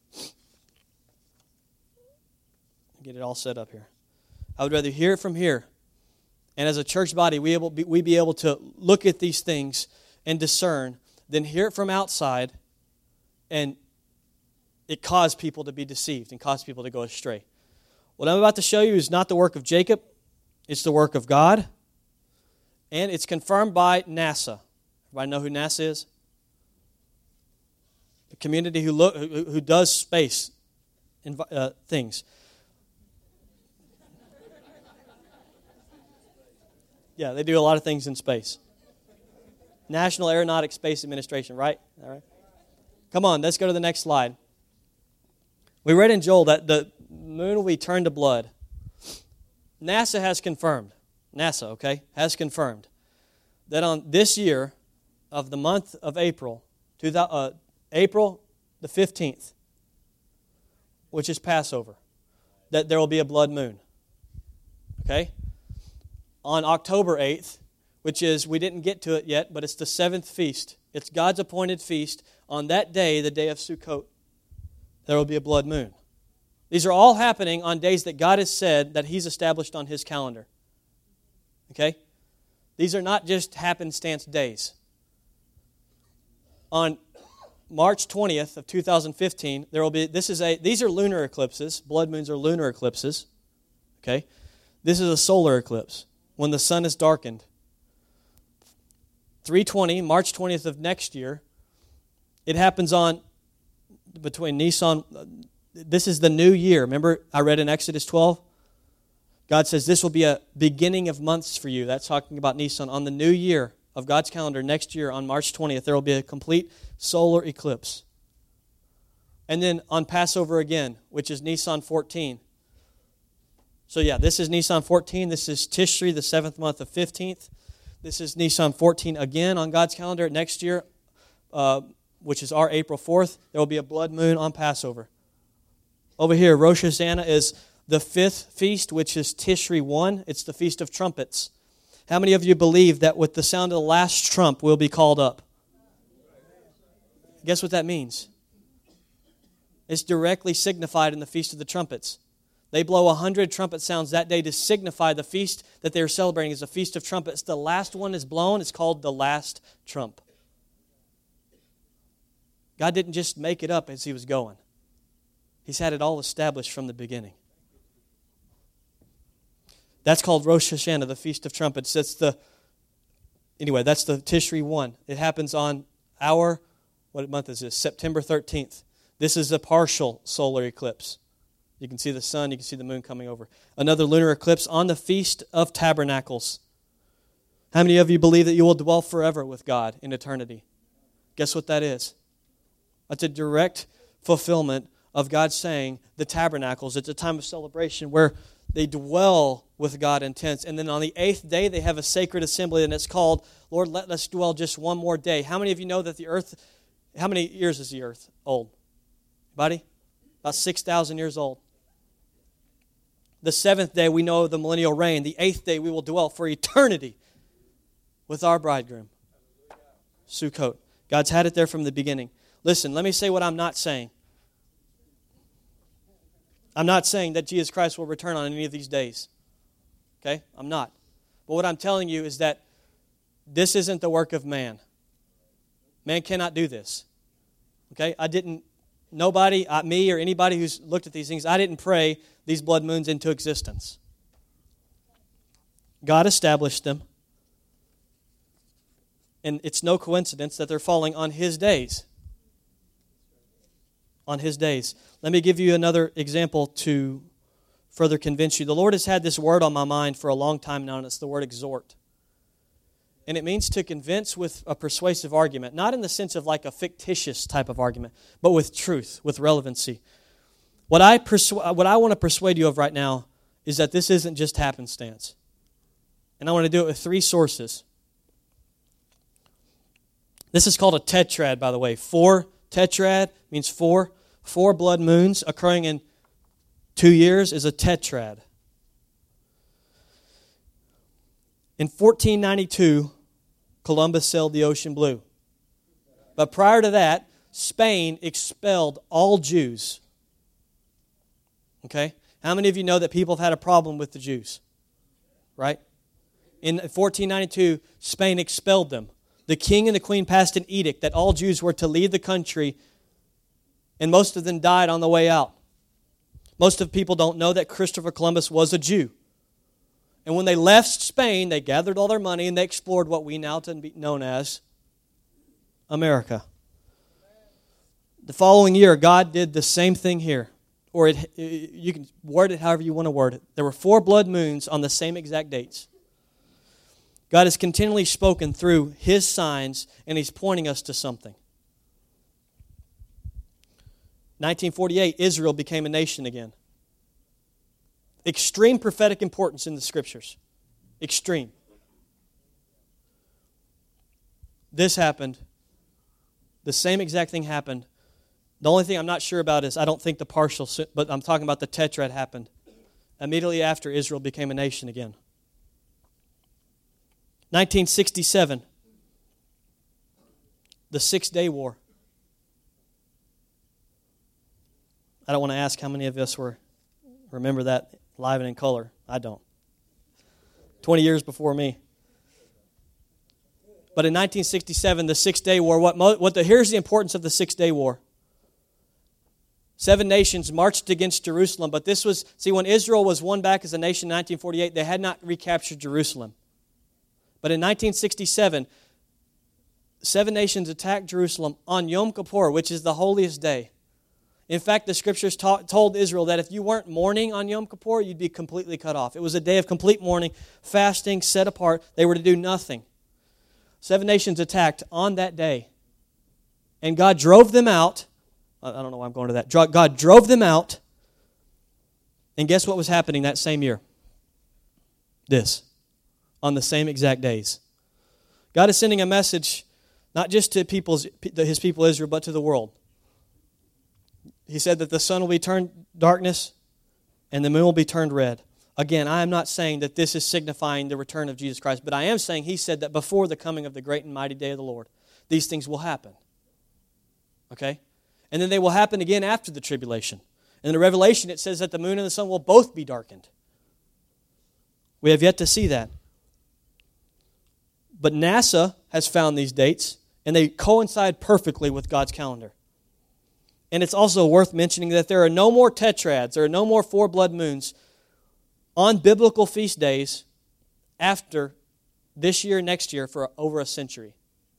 A: Get it all set up here. I would rather hear it from here. And as a church body, we able we be able to look at these things and discern, then hear it from outside, and it caused people to be deceived and caused people to go astray. What I'm about to show you is not the work of Jacob, it's the work of God, and it's confirmed by NASA. Everybody know who NASA is? The community who look who, who does space uh, things. Yeah, they do a lot of things in space. National Aeronautics Space Administration, right? All right. Come on, let's go to the next slide. We read in Joel that the moon will be turned to blood. NASA has confirmed, NASA, okay, has confirmed that on this year of the month of April, uh, April the fifteenth, which is Passover, that there will be a blood moon. Okay? On October eighth, which is, we didn't get to it yet, but it's the seventh feast. It's God's appointed feast. On that day, the day of Sukkot, there will be a blood moon. These are all happening on days that God has said that He's established on His calendar. Okay? These are not just happenstance days. On March twentieth of two thousand fifteen, there will be, this is a, these are lunar eclipses. Blood moons are lunar eclipses. Okay? This is a solar eclipse, when the sun is darkened. three twenty, March twentieth of next year, it happens on, between Nisan, this is the new year. Remember I read in Exodus twelve? God says this will be a beginning of months for you. That's talking about Nisan. On the new year of God's calendar, next year on March twentieth, there will be a complete solar eclipse. And then on Passover again, which is Nisan fourteen. So yeah, this is Nisan fourteen. This is Tishri, the seventh month of fifteenth. This is Nisan fourteen again on God's calendar. Next year, uh, which is our April fourth, there will be a blood moon on Passover. Over here, Rosh Hashanah is the fifth feast, which is Tishri one. It's the Feast of Trumpets. How many of you believe that with the sound of the last trump we'll be called up? Guess what that means? It's directly signified in the Feast of the Trumpets. They blow a hundred trumpet sounds that day to signify the feast that they are celebrating is a Feast of Trumpets. The last one is blown. It's called the last trump. God didn't just make it up as He was going. He's had it all established from the beginning. That's called Rosh Hashanah, the Feast of Trumpets. That's the, anyway, that's the Tishri one. It happens on our, what month is this? September thirteenth. This is a partial solar eclipse. You can see the sun, you can see the moon coming over. Another lunar eclipse on the Feast of Tabernacles. How many of you believe that you will dwell forever with God in eternity? Guess what that is? That's a direct fulfillment of God saying the tabernacles. It's a time of celebration where they dwell with God in tents. And then on the eighth day, they have a sacred assembly, and it's called, Lord, let us dwell just one more day. How many of you know that the earth, how many years is the earth old? Buddy? About six thousand years old. The seventh day, we know the millennial reign. The eighth day, we will dwell for eternity with our bridegroom. Sukkot. God's had it there from the beginning. Listen, let me say what I'm not saying. I'm not saying that Jesus Christ will return on any of these days. Okay? I'm not. But what I'm telling you is that this isn't the work of man. Man cannot do this. Okay? I didn't, nobody, uh, me or anybody who's looked at these things, I didn't pray these blood moons into existence. God established them. And it's no coincidence that they're falling on His days. On His days. Let me give you another example to further convince you. The Lord has had this word on my mind for a long time now, and it's the word exhort. And it means to convince with a persuasive argument, not in the sense of like a fictitious type of argument, but with truth, with relevancy. What I persu- what I want to persuade you of right now is that this isn't just happenstance. And I want to do it with three sources. This is called a tetrad, by the way. Four tetrad means four. Four blood moons occurring in two years is a tetrad. In fourteen ninety-two, Columbus sailed the ocean blue. But prior to that, Spain expelled all Jews. Okay? How many of you know that people have had a problem with the Jews? Right? In fourteen ninety-two, Spain expelled them. The king and the queen passed an edict that all Jews were to leave the country, and most of them died on the way out. Most of the people don't know that Christopher Columbus was a Jew. And when they left Spain, they gathered all their money and they explored what we now know as America. The following year, God did the same thing here. Or it, you can word it however you want to word it. There were four blood moons on the same exact dates. God has continually spoken through His signs, and He's pointing us to something. nineteen forty-eight, Israel became a nation again. Extreme prophetic importance in the Scriptures. Extreme. This happened. The same exact thing happened. The only thing I'm not sure about is I don't think the partial, but I'm talking about the tetrad happened immediately after Israel became a nation again. nineteen sixty-seven, the Six-Day War. I don't want to ask how many of us were remember that live and in color. I don't. twenty years before me. But in nineteen sixty-seven, the Six-Day War, what, what the, here's the importance of the Six-Day War. Seven nations marched against Jerusalem, but this was, see, when Israel was won back as a nation in nineteen forty-eight, they had not recaptured Jerusalem. But in nineteen sixty-seven, seven nations attacked Jerusalem on Yom Kippur, which is the holiest day. In fact, the Scriptures ta- told Israel that if you weren't mourning on Yom Kippur, you'd be completely cut off. It was a day of complete mourning, fasting, set apart. They were to do nothing. Seven nations attacked on that day. And God drove them out. I don't know why I'm going to that. God drove them out. And guess what was happening that same year? This. On the same exact days. God is sending a message not just to people's, His people Israel, but to the world. He said that the sun will be turned darkness and the moon will be turned red. Again, I am not saying that this is signifying the return of Jesus Christ, but I am saying He said that before the coming of the great and mighty day of the Lord, these things will happen. Okay? And then they will happen again after the tribulation. In the Revelation, it says that the moon and the sun will both be darkened. We have yet to see that. But NASA has found these dates, and they coincide perfectly with God's calendar. And it's also worth mentioning that there are no more tetrads, there are no more four blood moons on biblical feast days after this year, next year, for over a century.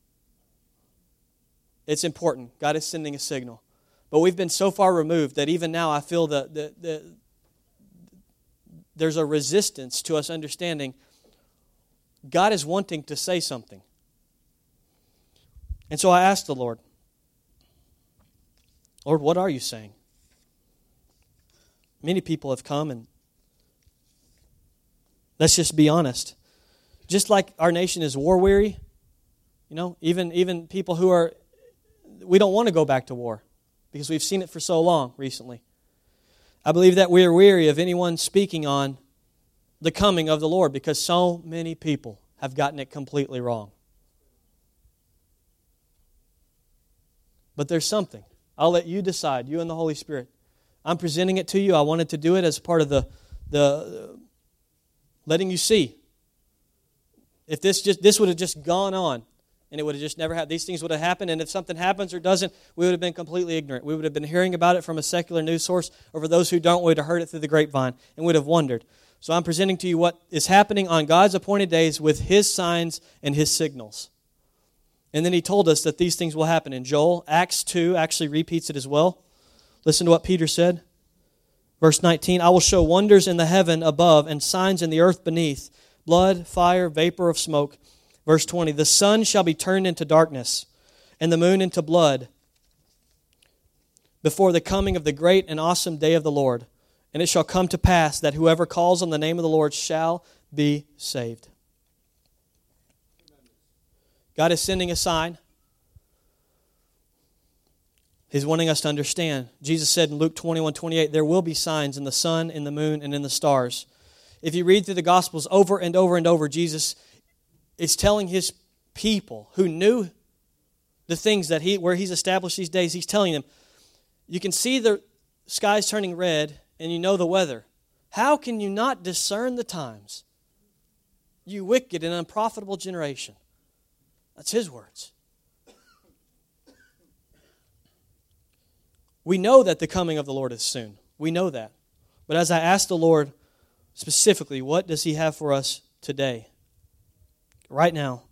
A: It's important. God is sending a signal. But we've been so far removed that even now I feel that the, the, there's a resistance to us understanding God is wanting to say something. And so I asked the Lord, Lord, what are you saying? Many people have come, and let's just be honest. Just like our nation is war weary, you know, even, even people who are, we don't want to go back to war because we've seen it for so long recently. I believe that we are weary of anyone speaking on the coming of the Lord because so many people have gotten it completely wrong. But there's something. I'll let you decide, you and the Holy Spirit. I'm presenting it to you. I wanted to do it as part of the, the letting you see. If this just this would have just gone on and it would have just never happened, these things would have happened, and if something happens or doesn't, we would have been completely ignorant. We would have been hearing about it from a secular news source, or for those who don't, we would have heard it through the grapevine and would have wondered. So I'm presenting to you what is happening on God's appointed days with His signs and His signals. And then He told us that these things will happen in Joel. Acts two actually repeats it as well. Listen to what Peter said. Verse nineteen, I will show wonders in the heaven above and signs in the earth beneath, blood, fire, vapor of smoke. Verse twenty, the sun shall be turned into darkness and the moon into blood before the coming of the great and awesome day of the Lord. And it shall come to pass that whoever calls on the name of the Lord shall be saved. God is sending a sign. He's wanting us to understand. Jesus said in Luke twenty-one twenty-eight, there will be signs in the sun, in the moon, and in the stars. If you read through the Gospels over and over and over, Jesus is telling His people who knew the things that he, where He's established these days, He's telling them, you can see the skies turning red and you know the weather. How can you not discern the times? You wicked and unprofitable generation. That's His words. We know that the coming of the Lord is soon. We know that. But as I asked the Lord specifically, what does He have for us today? Right now.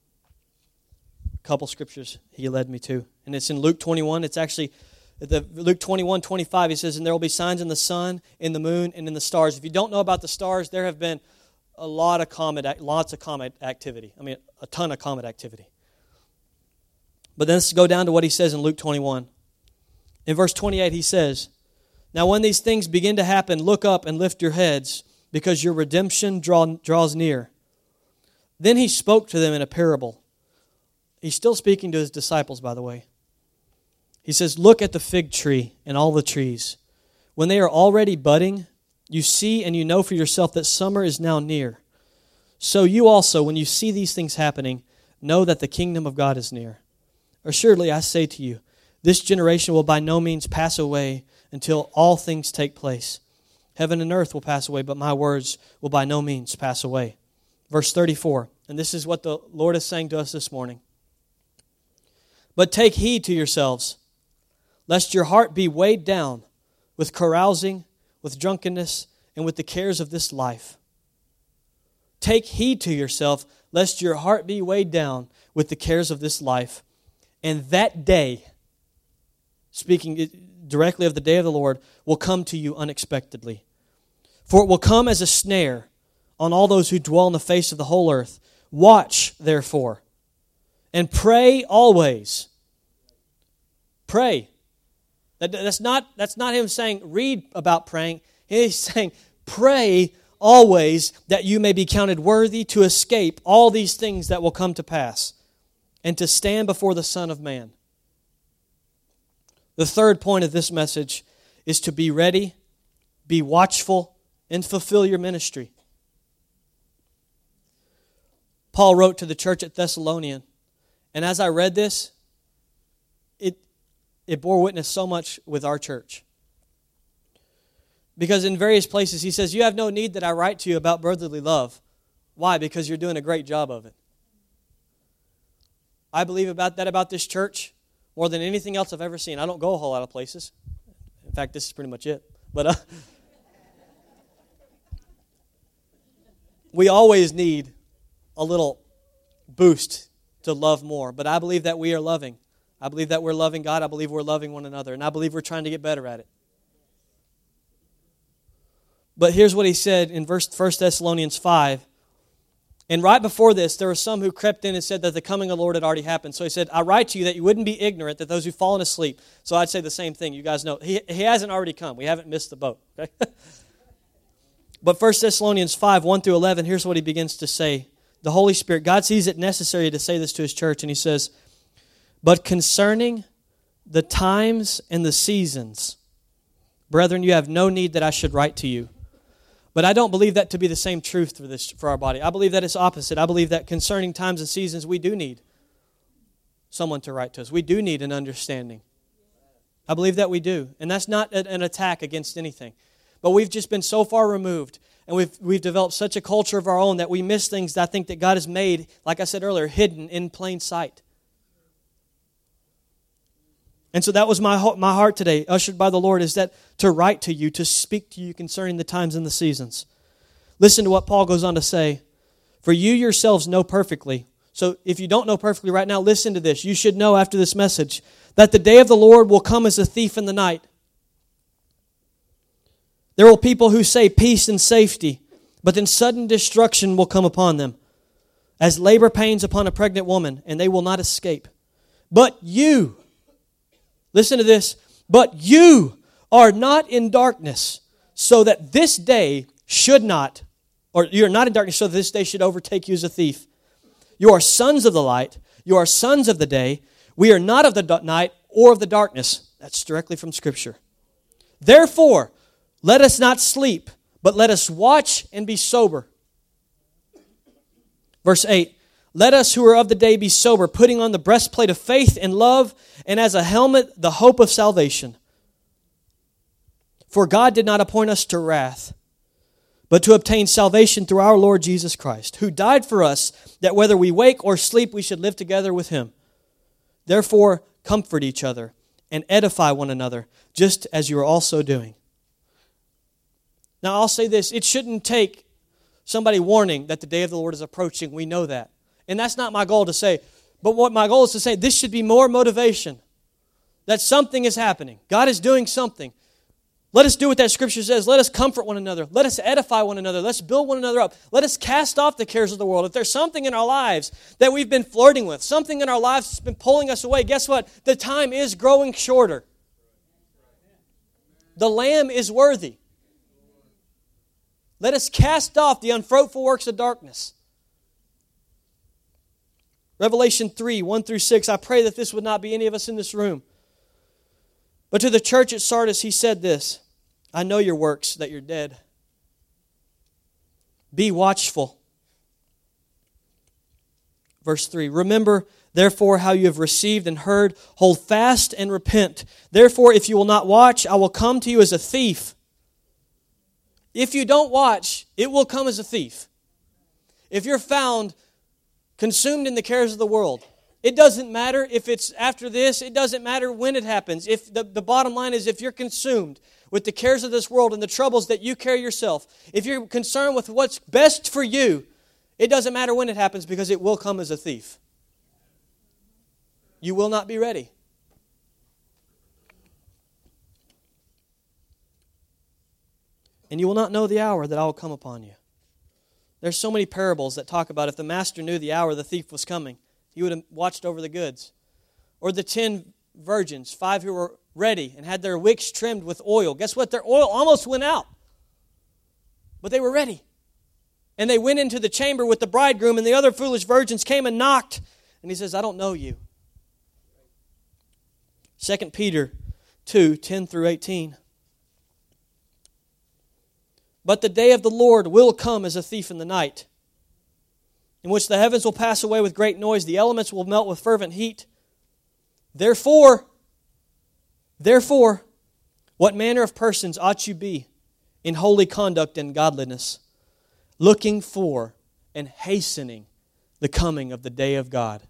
A: A couple scriptures He led me to. And it's in Luke twenty-one. It's actually the Luke twenty-one twenty-five. He says, and there will be signs in the sun, in the moon, and in the stars. If you don't know about the stars, there have been a lot of comet, lots of comet activity. I mean, a ton of comet activity. But then let's go down to what He says in Luke twenty-one. In verse twenty-eight, He says, now when these things begin to happen, look up and lift your heads, because your redemption draw, draws near. Then He spoke to them in a parable. He's still speaking to His disciples, by the way. He says, look at the fig tree and all the trees. When they are already budding, you see and you know for yourself that summer is now near. So you also, when you see these things happening, know that the kingdom of God is near. Assuredly, I say to you, this generation will by no means pass away until all things take place. Heaven and earth will pass away, but my words will by no means pass away. Verse thirty-four, and this is what the Lord is saying to us this morning. But take heed to yourselves, lest your heart be weighed down with carousing, with drunkenness, and with the cares of this life. Take heed to yourself, lest your heart be weighed down with the cares of this life. And that day, speaking directly of the day of the Lord will come to you unexpectedly. For it will come as a snare on all those who dwell on the face of the whole earth. Watch, therefore, and pray always. Pray. That, that's not, that's not him saying, read about praying. He's saying, pray always that you may be counted worthy to escape all these things that will come to pass and to stand before the Son of Man. The third point of this message is to be ready, be watchful, and fulfill your ministry. Paul wrote to the church at Thessalonian, and as I read this, it, it bore witness so much with our church. Because in various places he says, you have no need that I write to you about brotherly love. Why? Because you're doing a great job of it. I believe about that about this church more than anything else I've ever seen. I don't go a whole lot of places. In fact, this is pretty much it. But uh, we always need a little boost to love more. But I believe that we are loving. I believe that we're loving God. I believe we're loving one another. And I believe we're trying to get better at it. But here's what he said in verse First Thessalonians five. And right before this, there were some who crept in and said that the coming of the Lord had already happened. So he said, I write to you that you wouldn't be ignorant, that those who've fallen asleep. So I'd say the same thing. You guys know, he, he hasn't already come. We haven't missed the boat. Okay? But First Thessalonians five, one through eleven, here's what he begins to say. The Holy Spirit, God sees it necessary to say this to His church, and He says, but concerning the times and the seasons, brethren, you have no need that I should write to you. But I don't believe that to be the same truth for this for our body. I believe that it's opposite. I believe that concerning times and seasons, we do need someone to write to us. We do need an understanding. I believe that we do. And that's not an attack against anything. But we've just been so far removed, and we've we've developed such a culture of our own that we miss things that I think that God has made, like I said earlier, hidden in plain sight. And so that was my my heart today, ushered by the Lord, is that to write to you, to speak to you concerning the times and the seasons. Listen to what Paul goes on to say. For you yourselves know perfectly. So if you don't know perfectly right now, listen to this. You should know after this message that the day of the Lord will come as a thief in the night. There will be people who say peace and safety, but then sudden destruction will come upon them, as labor pains upon a pregnant woman, and they will not escape. But you... Listen to this. But you are not in darkness, so that this day should not, or you are not in darkness, so that this day should overtake you as a thief. You are sons of the light. You are sons of the day. We are not of the night or of the darkness. That's directly from Scripture. Therefore, let us not sleep, but let us watch and be sober. Verse eight. Let us who are of the day be sober, putting on the breastplate of faith and love, and as a helmet, the hope of salvation. For God did not appoint us to wrath, but to obtain salvation through our Lord Jesus Christ, who died for us, that whether we wake or sleep, we should live together with Him. Therefore, comfort each other and edify one another, just as you are also doing. Now, I'll say this. It shouldn't take somebody warning that the day of the Lord is approaching. We know that. And that's not my goal to say. But what my goal is to say, this should be more motivation. That something is happening. God is doing something. Let us do what that Scripture says. Let us comfort one another. Let us edify one another. Let's build one another up. Let us cast off the cares of the world. If there's something in our lives that we've been flirting with, something in our lives that's been pulling us away, guess what? The time is growing shorter. The Lamb is worthy. Let us cast off the unfruitful works of darkness. Revelation three, one through six, I pray that this would not be any of us in this room. But to the church at Sardis, he said this, I know your works, that you're dead. Be watchful. Verse three, remember, therefore, how you have received and heard, hold fast and repent. Therefore, if you will not watch, I will come to you as a thief. If you don't watch, it will come as a thief. If you're found consumed in the cares of the world, it doesn't matter if it's after this. It doesn't matter when it happens. If the, the bottom line is if you're consumed with the cares of this world and the troubles that you carry yourself, if you're concerned with what's best for you, it doesn't matter when it happens because it will come as a thief. You will not be ready. and you will not know the hour that I will come upon you. There's so many parables that talk about if the master knew the hour the thief was coming, he would have watched over the goods. Or the ten virgins, five who were ready and had their wicks trimmed with oil. Guess what? Their oil almost went out. But they were ready. And they went into the chamber with the bridegroom, and the other foolish virgins came and knocked. And he says, I don't know you. Second Peter two, ten through eighteen. But the day of the Lord will come as a thief in the night, in which the heavens will pass away with great noise, the elements will melt with fervent heat. Therefore, therefore, what manner of persons ought you be in holy conduct and godliness, looking for and hastening the coming of the day of God?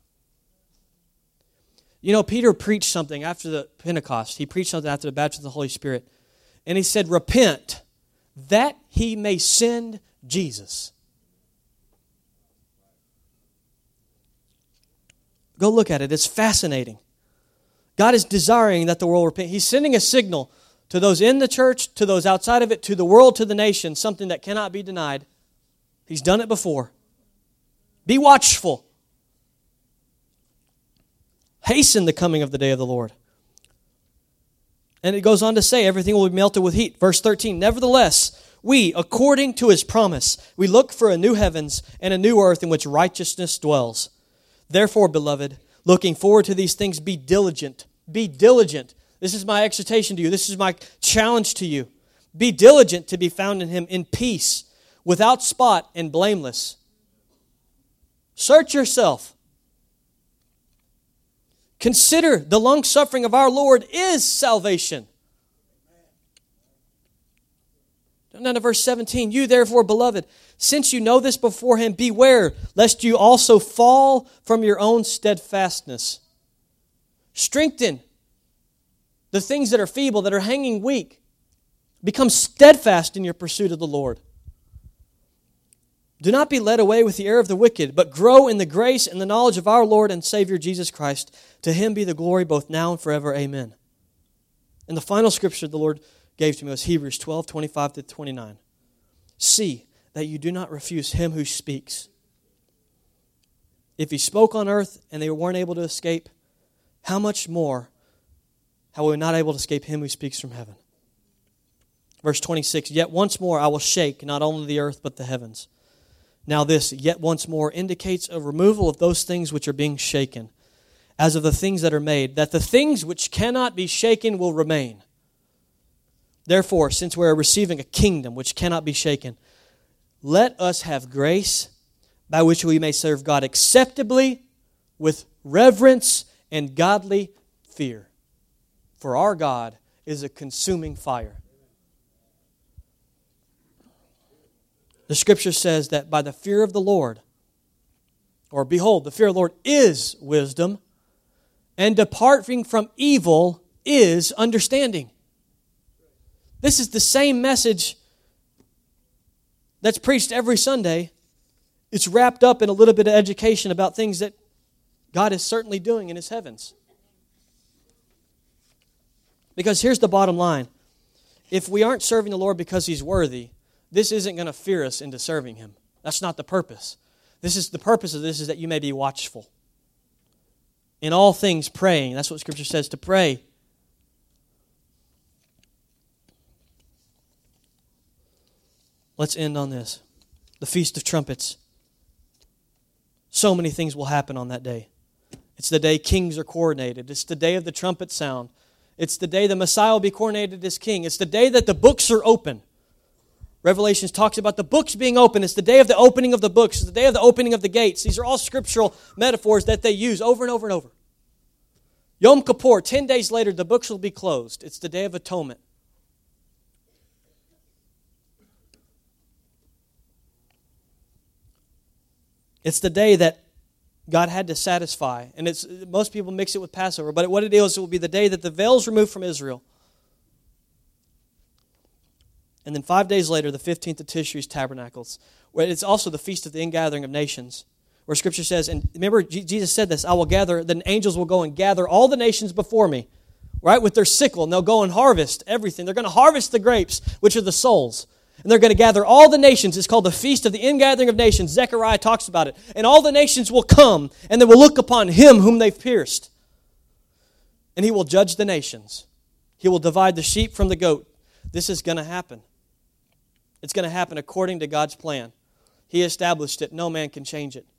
A: You know, Peter preached something after the Pentecost. He preached something after the baptism of the Holy Spirit. And he said, repent, that he may send Jesus. Go look at it. It's fascinating. God is desiring that the world repent. He's sending a signal to those in the church, to those outside of it, to the world, to the nation, something that cannot be denied. He's done it before. Be watchful. Hasten the coming of the day of the Lord. And it goes on to say, everything will be melted with heat. Verse thirteen, nevertheless, we, according to His promise, we look for a new heavens and a new earth in which righteousness dwells. Therefore, beloved, looking forward to these things, be diligent. Be diligent. This is my exhortation to you. This is my challenge to you. Be diligent to be found in Him in peace, without spot and blameless. Search yourself. Consider the long suffering of our Lord is salvation. Down to verse seventeen. You therefore, beloved, since you know this beforehand, beware lest you also fall from your own steadfastness. Strengthen the things that are feeble, that are hanging weak. Become steadfast in your pursuit of the Lord. Do not be led away with the error of the wicked, but grow in the grace and the knowledge of our Lord and Savior Jesus Christ. To Him be the glory both now and forever. Amen. And the final scripture the Lord gave to me was Hebrews twelve, twenty-five to twenty-nine. See that you do not refuse Him who speaks. If He spoke on earth and they weren't able to escape, how much more how are we not able to escape Him who speaks from heaven? Verse twenty-six, yet once more I will shake not only the earth but the heavens. Now this, yet once more, indicates a removal of those things which are being shaken, as of the things that are made, that the things which cannot be shaken will remain. Therefore, since we are receiving a kingdom which cannot be shaken, let us have grace by which we may serve God acceptably with reverence and godly fear. For our God is a consuming fire. The Scripture says that by the fear of the Lord, or behold, the fear of the Lord is wisdom, and departing from evil is understanding. This is the same message that's preached every Sunday. It's wrapped up in a little bit of education about things that God is certainly doing in His heavens. Because here's the bottom line. If we aren't serving the Lord because He's worthy, this isn't going to fear us into serving Him. That's not the purpose. This is the purpose of this is that you may be watchful. In all things praying. That's what Scripture says, to pray. Let's end on this. The Feast of Trumpets. So many things will happen on that day. It's the day kings are coronated. It's the day of the trumpet sound. It's the day the Messiah will be coronated as king. It's the day that the books are open. Revelation talks about the books being open. It's the day of the opening of the books. It's the day of the opening of the gates. These are all scriptural metaphors that they use over and over and over. Yom Kippur, ten days later, the books will be closed. It's the Day of Atonement. It's the day that God had to satisfy. And it's most people mix it with Passover. But what it is, it will be the day that the veil is removed from Israel. And then five days later, the fifteenth of Tishri's Tabernacles, where it's also the Feast of the Ingathering of Nations, where Scripture says, and remember, Jesus said this, I will gather, then angels will go and gather all the nations before me, right, with their sickle, and they'll go and harvest everything. They're going to harvest the grapes, which are the souls. And they're going to gather all the nations. It's called the Feast of the Ingathering of Nations. Zechariah talks about it. And all the nations will come, and they will look upon him whom they've pierced. And he will judge the nations. He will divide the sheep from the goat. This is going to happen. It's going to happen according to God's plan. He established it. No man can change it.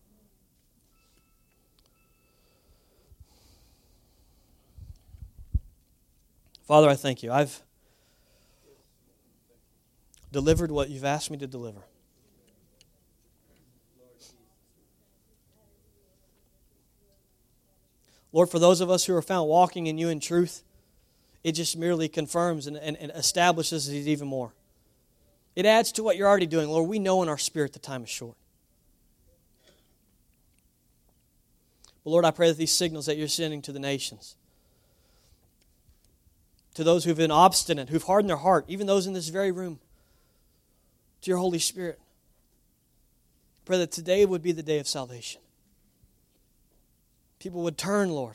A: Father, I thank you. I've delivered what you've asked me to deliver. Lord, for those of us who are found walking in you in truth, it just merely confirms and, and, and establishes it even more. It adds to what you're already doing. Lord, we know in our spirit the time is short. But Lord, I pray that these signals that you're sending to the nations, to those who've been obstinate, who've hardened their heart, even those in this very room, to your Holy Spirit, I pray that today would be the day of salvation. People would turn, Lord.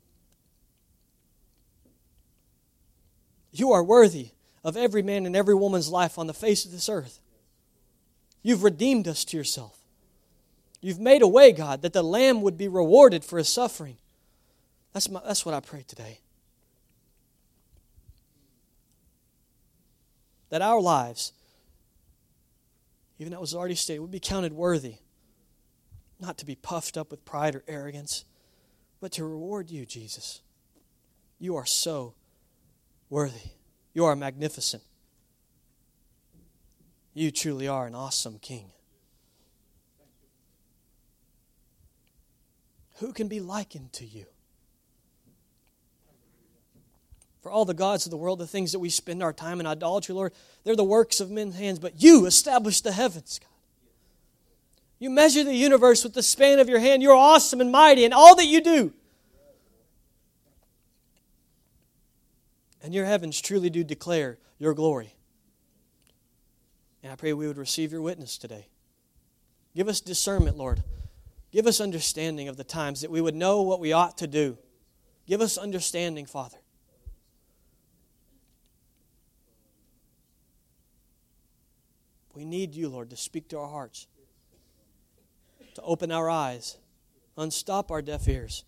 A: You are worthy of every man and every woman's life on the face of this earth. You've redeemed us to yourself. You've made a way, God, that the Lamb would be rewarded for his suffering. That's, my, that's what I pray today. That our lives, even though it was already stated, would be counted worthy, not to be puffed up with pride or arrogance, but to reward you, Jesus. You are so worthy. You are magnificent. You truly are an awesome King. Who can be likened to you? For all the gods of the world, the things that we spend our time in idolatry, Lord, they're the works of men's hands, but you established the heavens, God. You measure the universe with the span of your hand. You're awesome and mighty in all that you do. And your heavens truly do declare your glory. And I pray we would receive your witness today. Give us discernment, Lord. Give us understanding of the times that we would know what we ought to do. Give us understanding, Father. We need you, Lord, to speak to our hearts, to open our eyes, unstop our deaf ears.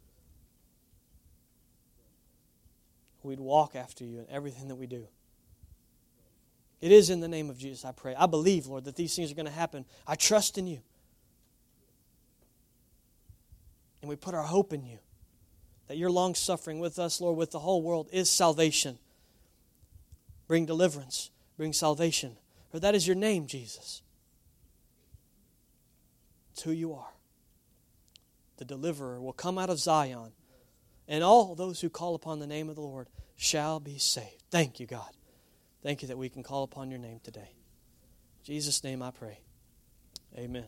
A: We'd walk after you in everything that we do. It is in the name of Jesus I pray. I believe, Lord, that these things are going to happen. I trust in you. And we put our hope in you. That your long suffering with us, Lord, with the whole world is salvation. Bring deliverance. Bring salvation. For that is your name, Jesus. It's who you are. The deliverer will come out of Zion, and all those who call upon the name of the Lord shall be saved. Thank you, God. Thank you that we can call upon your name today. In Jesus' name I pray. Amen.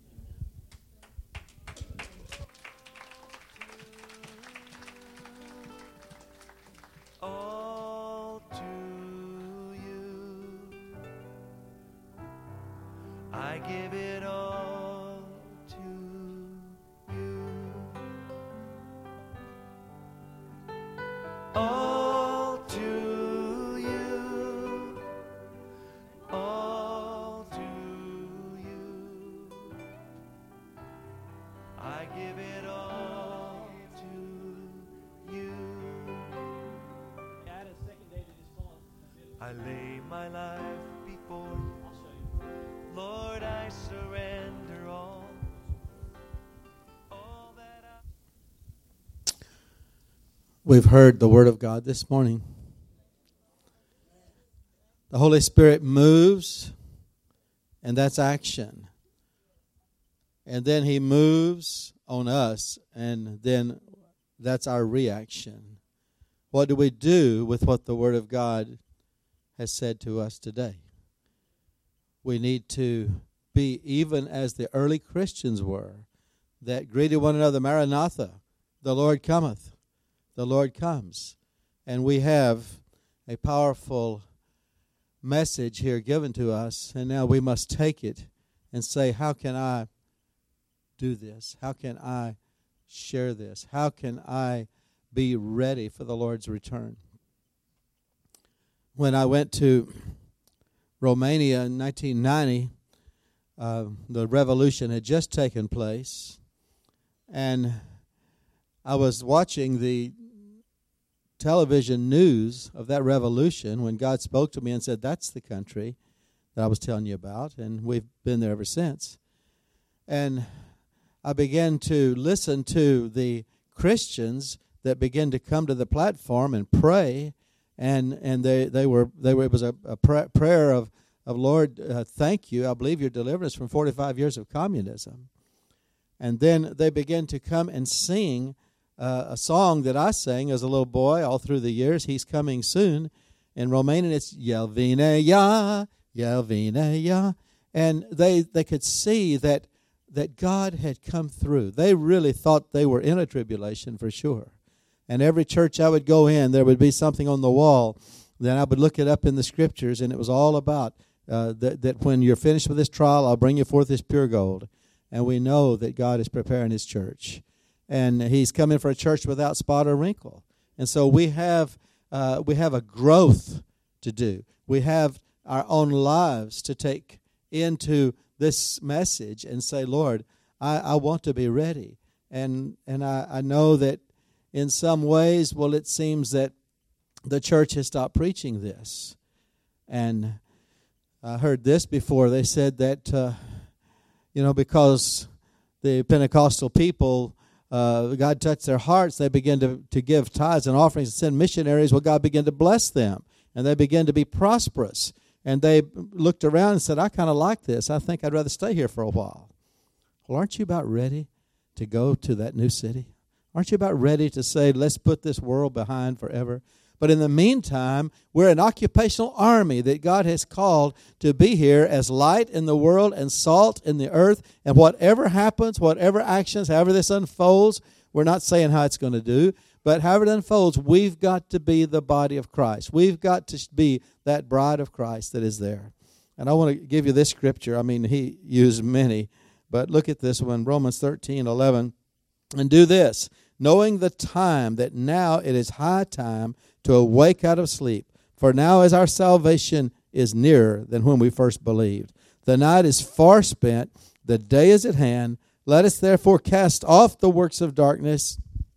B: All to you, I give it all to you. All to you, all to you, I give it all to you. I lay my life before you, Lord, I surrender all, all that I...
C: We've heard the Word of God this morning. The Holy Spirit moves, and that's action. And then He moves on us, and then that's our reaction. What do we do with what the Word of God has said to us today? We need to be even as the early Christians were, that greeted one another, Maranatha, the Lord cometh. The Lord comes. And we have a powerful message here given to us, and now we must take it and say, how can I do this? How can I share this? How can I be ready for the Lord's return? When I went to Romania in nineteen ninety. Uh, the revolution had just taken place, and I was watching the television news of that revolution when God spoke to me and said, that's the country that I was telling you about, and we've been there ever since. And I began to listen to the Christians that began to come to the platform and pray, and and they, they were they were it was a, a prayer of of Lord, uh, thank you. I believe you're delivering us from forty-five years of communism. And then they began to come and sing uh, a song that I sang as a little boy all through the years. He's coming soon. In Romanian, it's El vine ya, El vine ya. And they they could see that that God had come through. They really thought they were in a tribulation for sure. And every church I would go in, there would be something on the wall. Then I would look it up in the scriptures, and it was all about uh, that, that when you're finished with this trial, I'll bring you forth this pure gold. And we know that God is preparing his church. And he's coming for a church without spot or wrinkle. And so we have uh, we have a growth to do. We have our own lives to take into this message and say, Lord, I, I want to be ready. And and I, I know that in some ways, well, it seems that the church has stopped preaching this. And I heard this before. They said that, uh, you know, because the Pentecostal people, uh, God touched their hearts, they began to, to give tithes and offerings and send missionaries. Well, God began to bless them, and they began to be prosperous. And they looked around and said, I kind of like this. I think I'd rather stay here for a while. Well, aren't you about ready to go to that new city? Aren't you about ready to say, let's put this world behind forever? But in the meantime, we're an occupational army that God has called to be here as light in the world and salt in the earth. And whatever happens, whatever actions, however this unfolds, we're not saying how it's going to do, but however it unfolds, we've got to be the body of Christ. We've got to be that bride of Christ that is there. And I want to give you this scripture. I mean, he used many, but look at this one, Romans thirteen eleven. And do this, knowing the time, that now it is high time to awake out of sleep. For now as our salvation is nearer than when we first believed. The night is far spent, the day is at hand. Let us therefore cast off the works of darkness,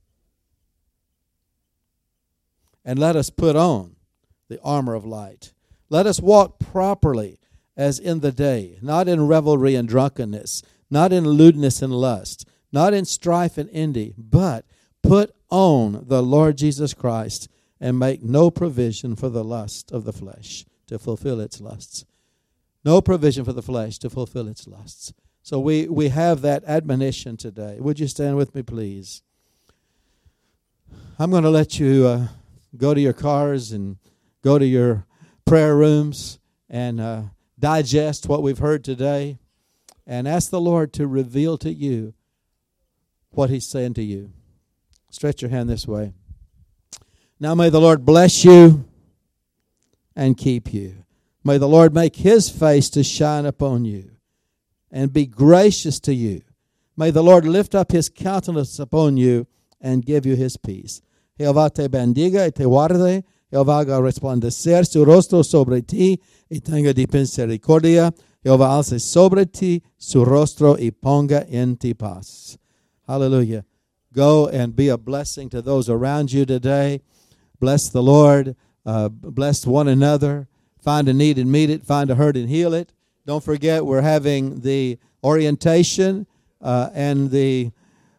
C: and let us put on the armor of light. Let us walk properly as in the day, not in revelry and drunkenness, not in lewdness and lust, not in strife and envy, but put on the Lord Jesus Christ, and make no provision for the lust of the flesh to fulfill its lusts. No provision for the flesh to fulfill its lusts. So we, we have that admonition today. Would you stand with me, please? I'm going to let you uh, go to your cars and go to your prayer rooms and uh, digest what we've heard today and ask the Lord to reveal to you what he's saying to you. Stretch your hand this way. Now may the Lord bless you and keep you. May the Lord make his face to shine upon you and be gracious to you. May the Lord lift up his countenance upon you and give you his peace. Jehová te bendiga y te guarde. Jehová haga resplandecer su rostro sobre ti y tenga de misericordia. Jehová alce sobre ti su rostro y ponga en ti paz. Hallelujah. Go and be a blessing to those around you today. Bless the Lord. Uh, bless one another. Find a need and meet it. Find a hurt and heal it. Don't forget, we're having the orientation uh, and the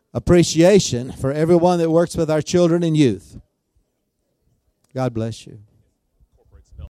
C: appreciation for everyone that works with our children and youth. God bless you.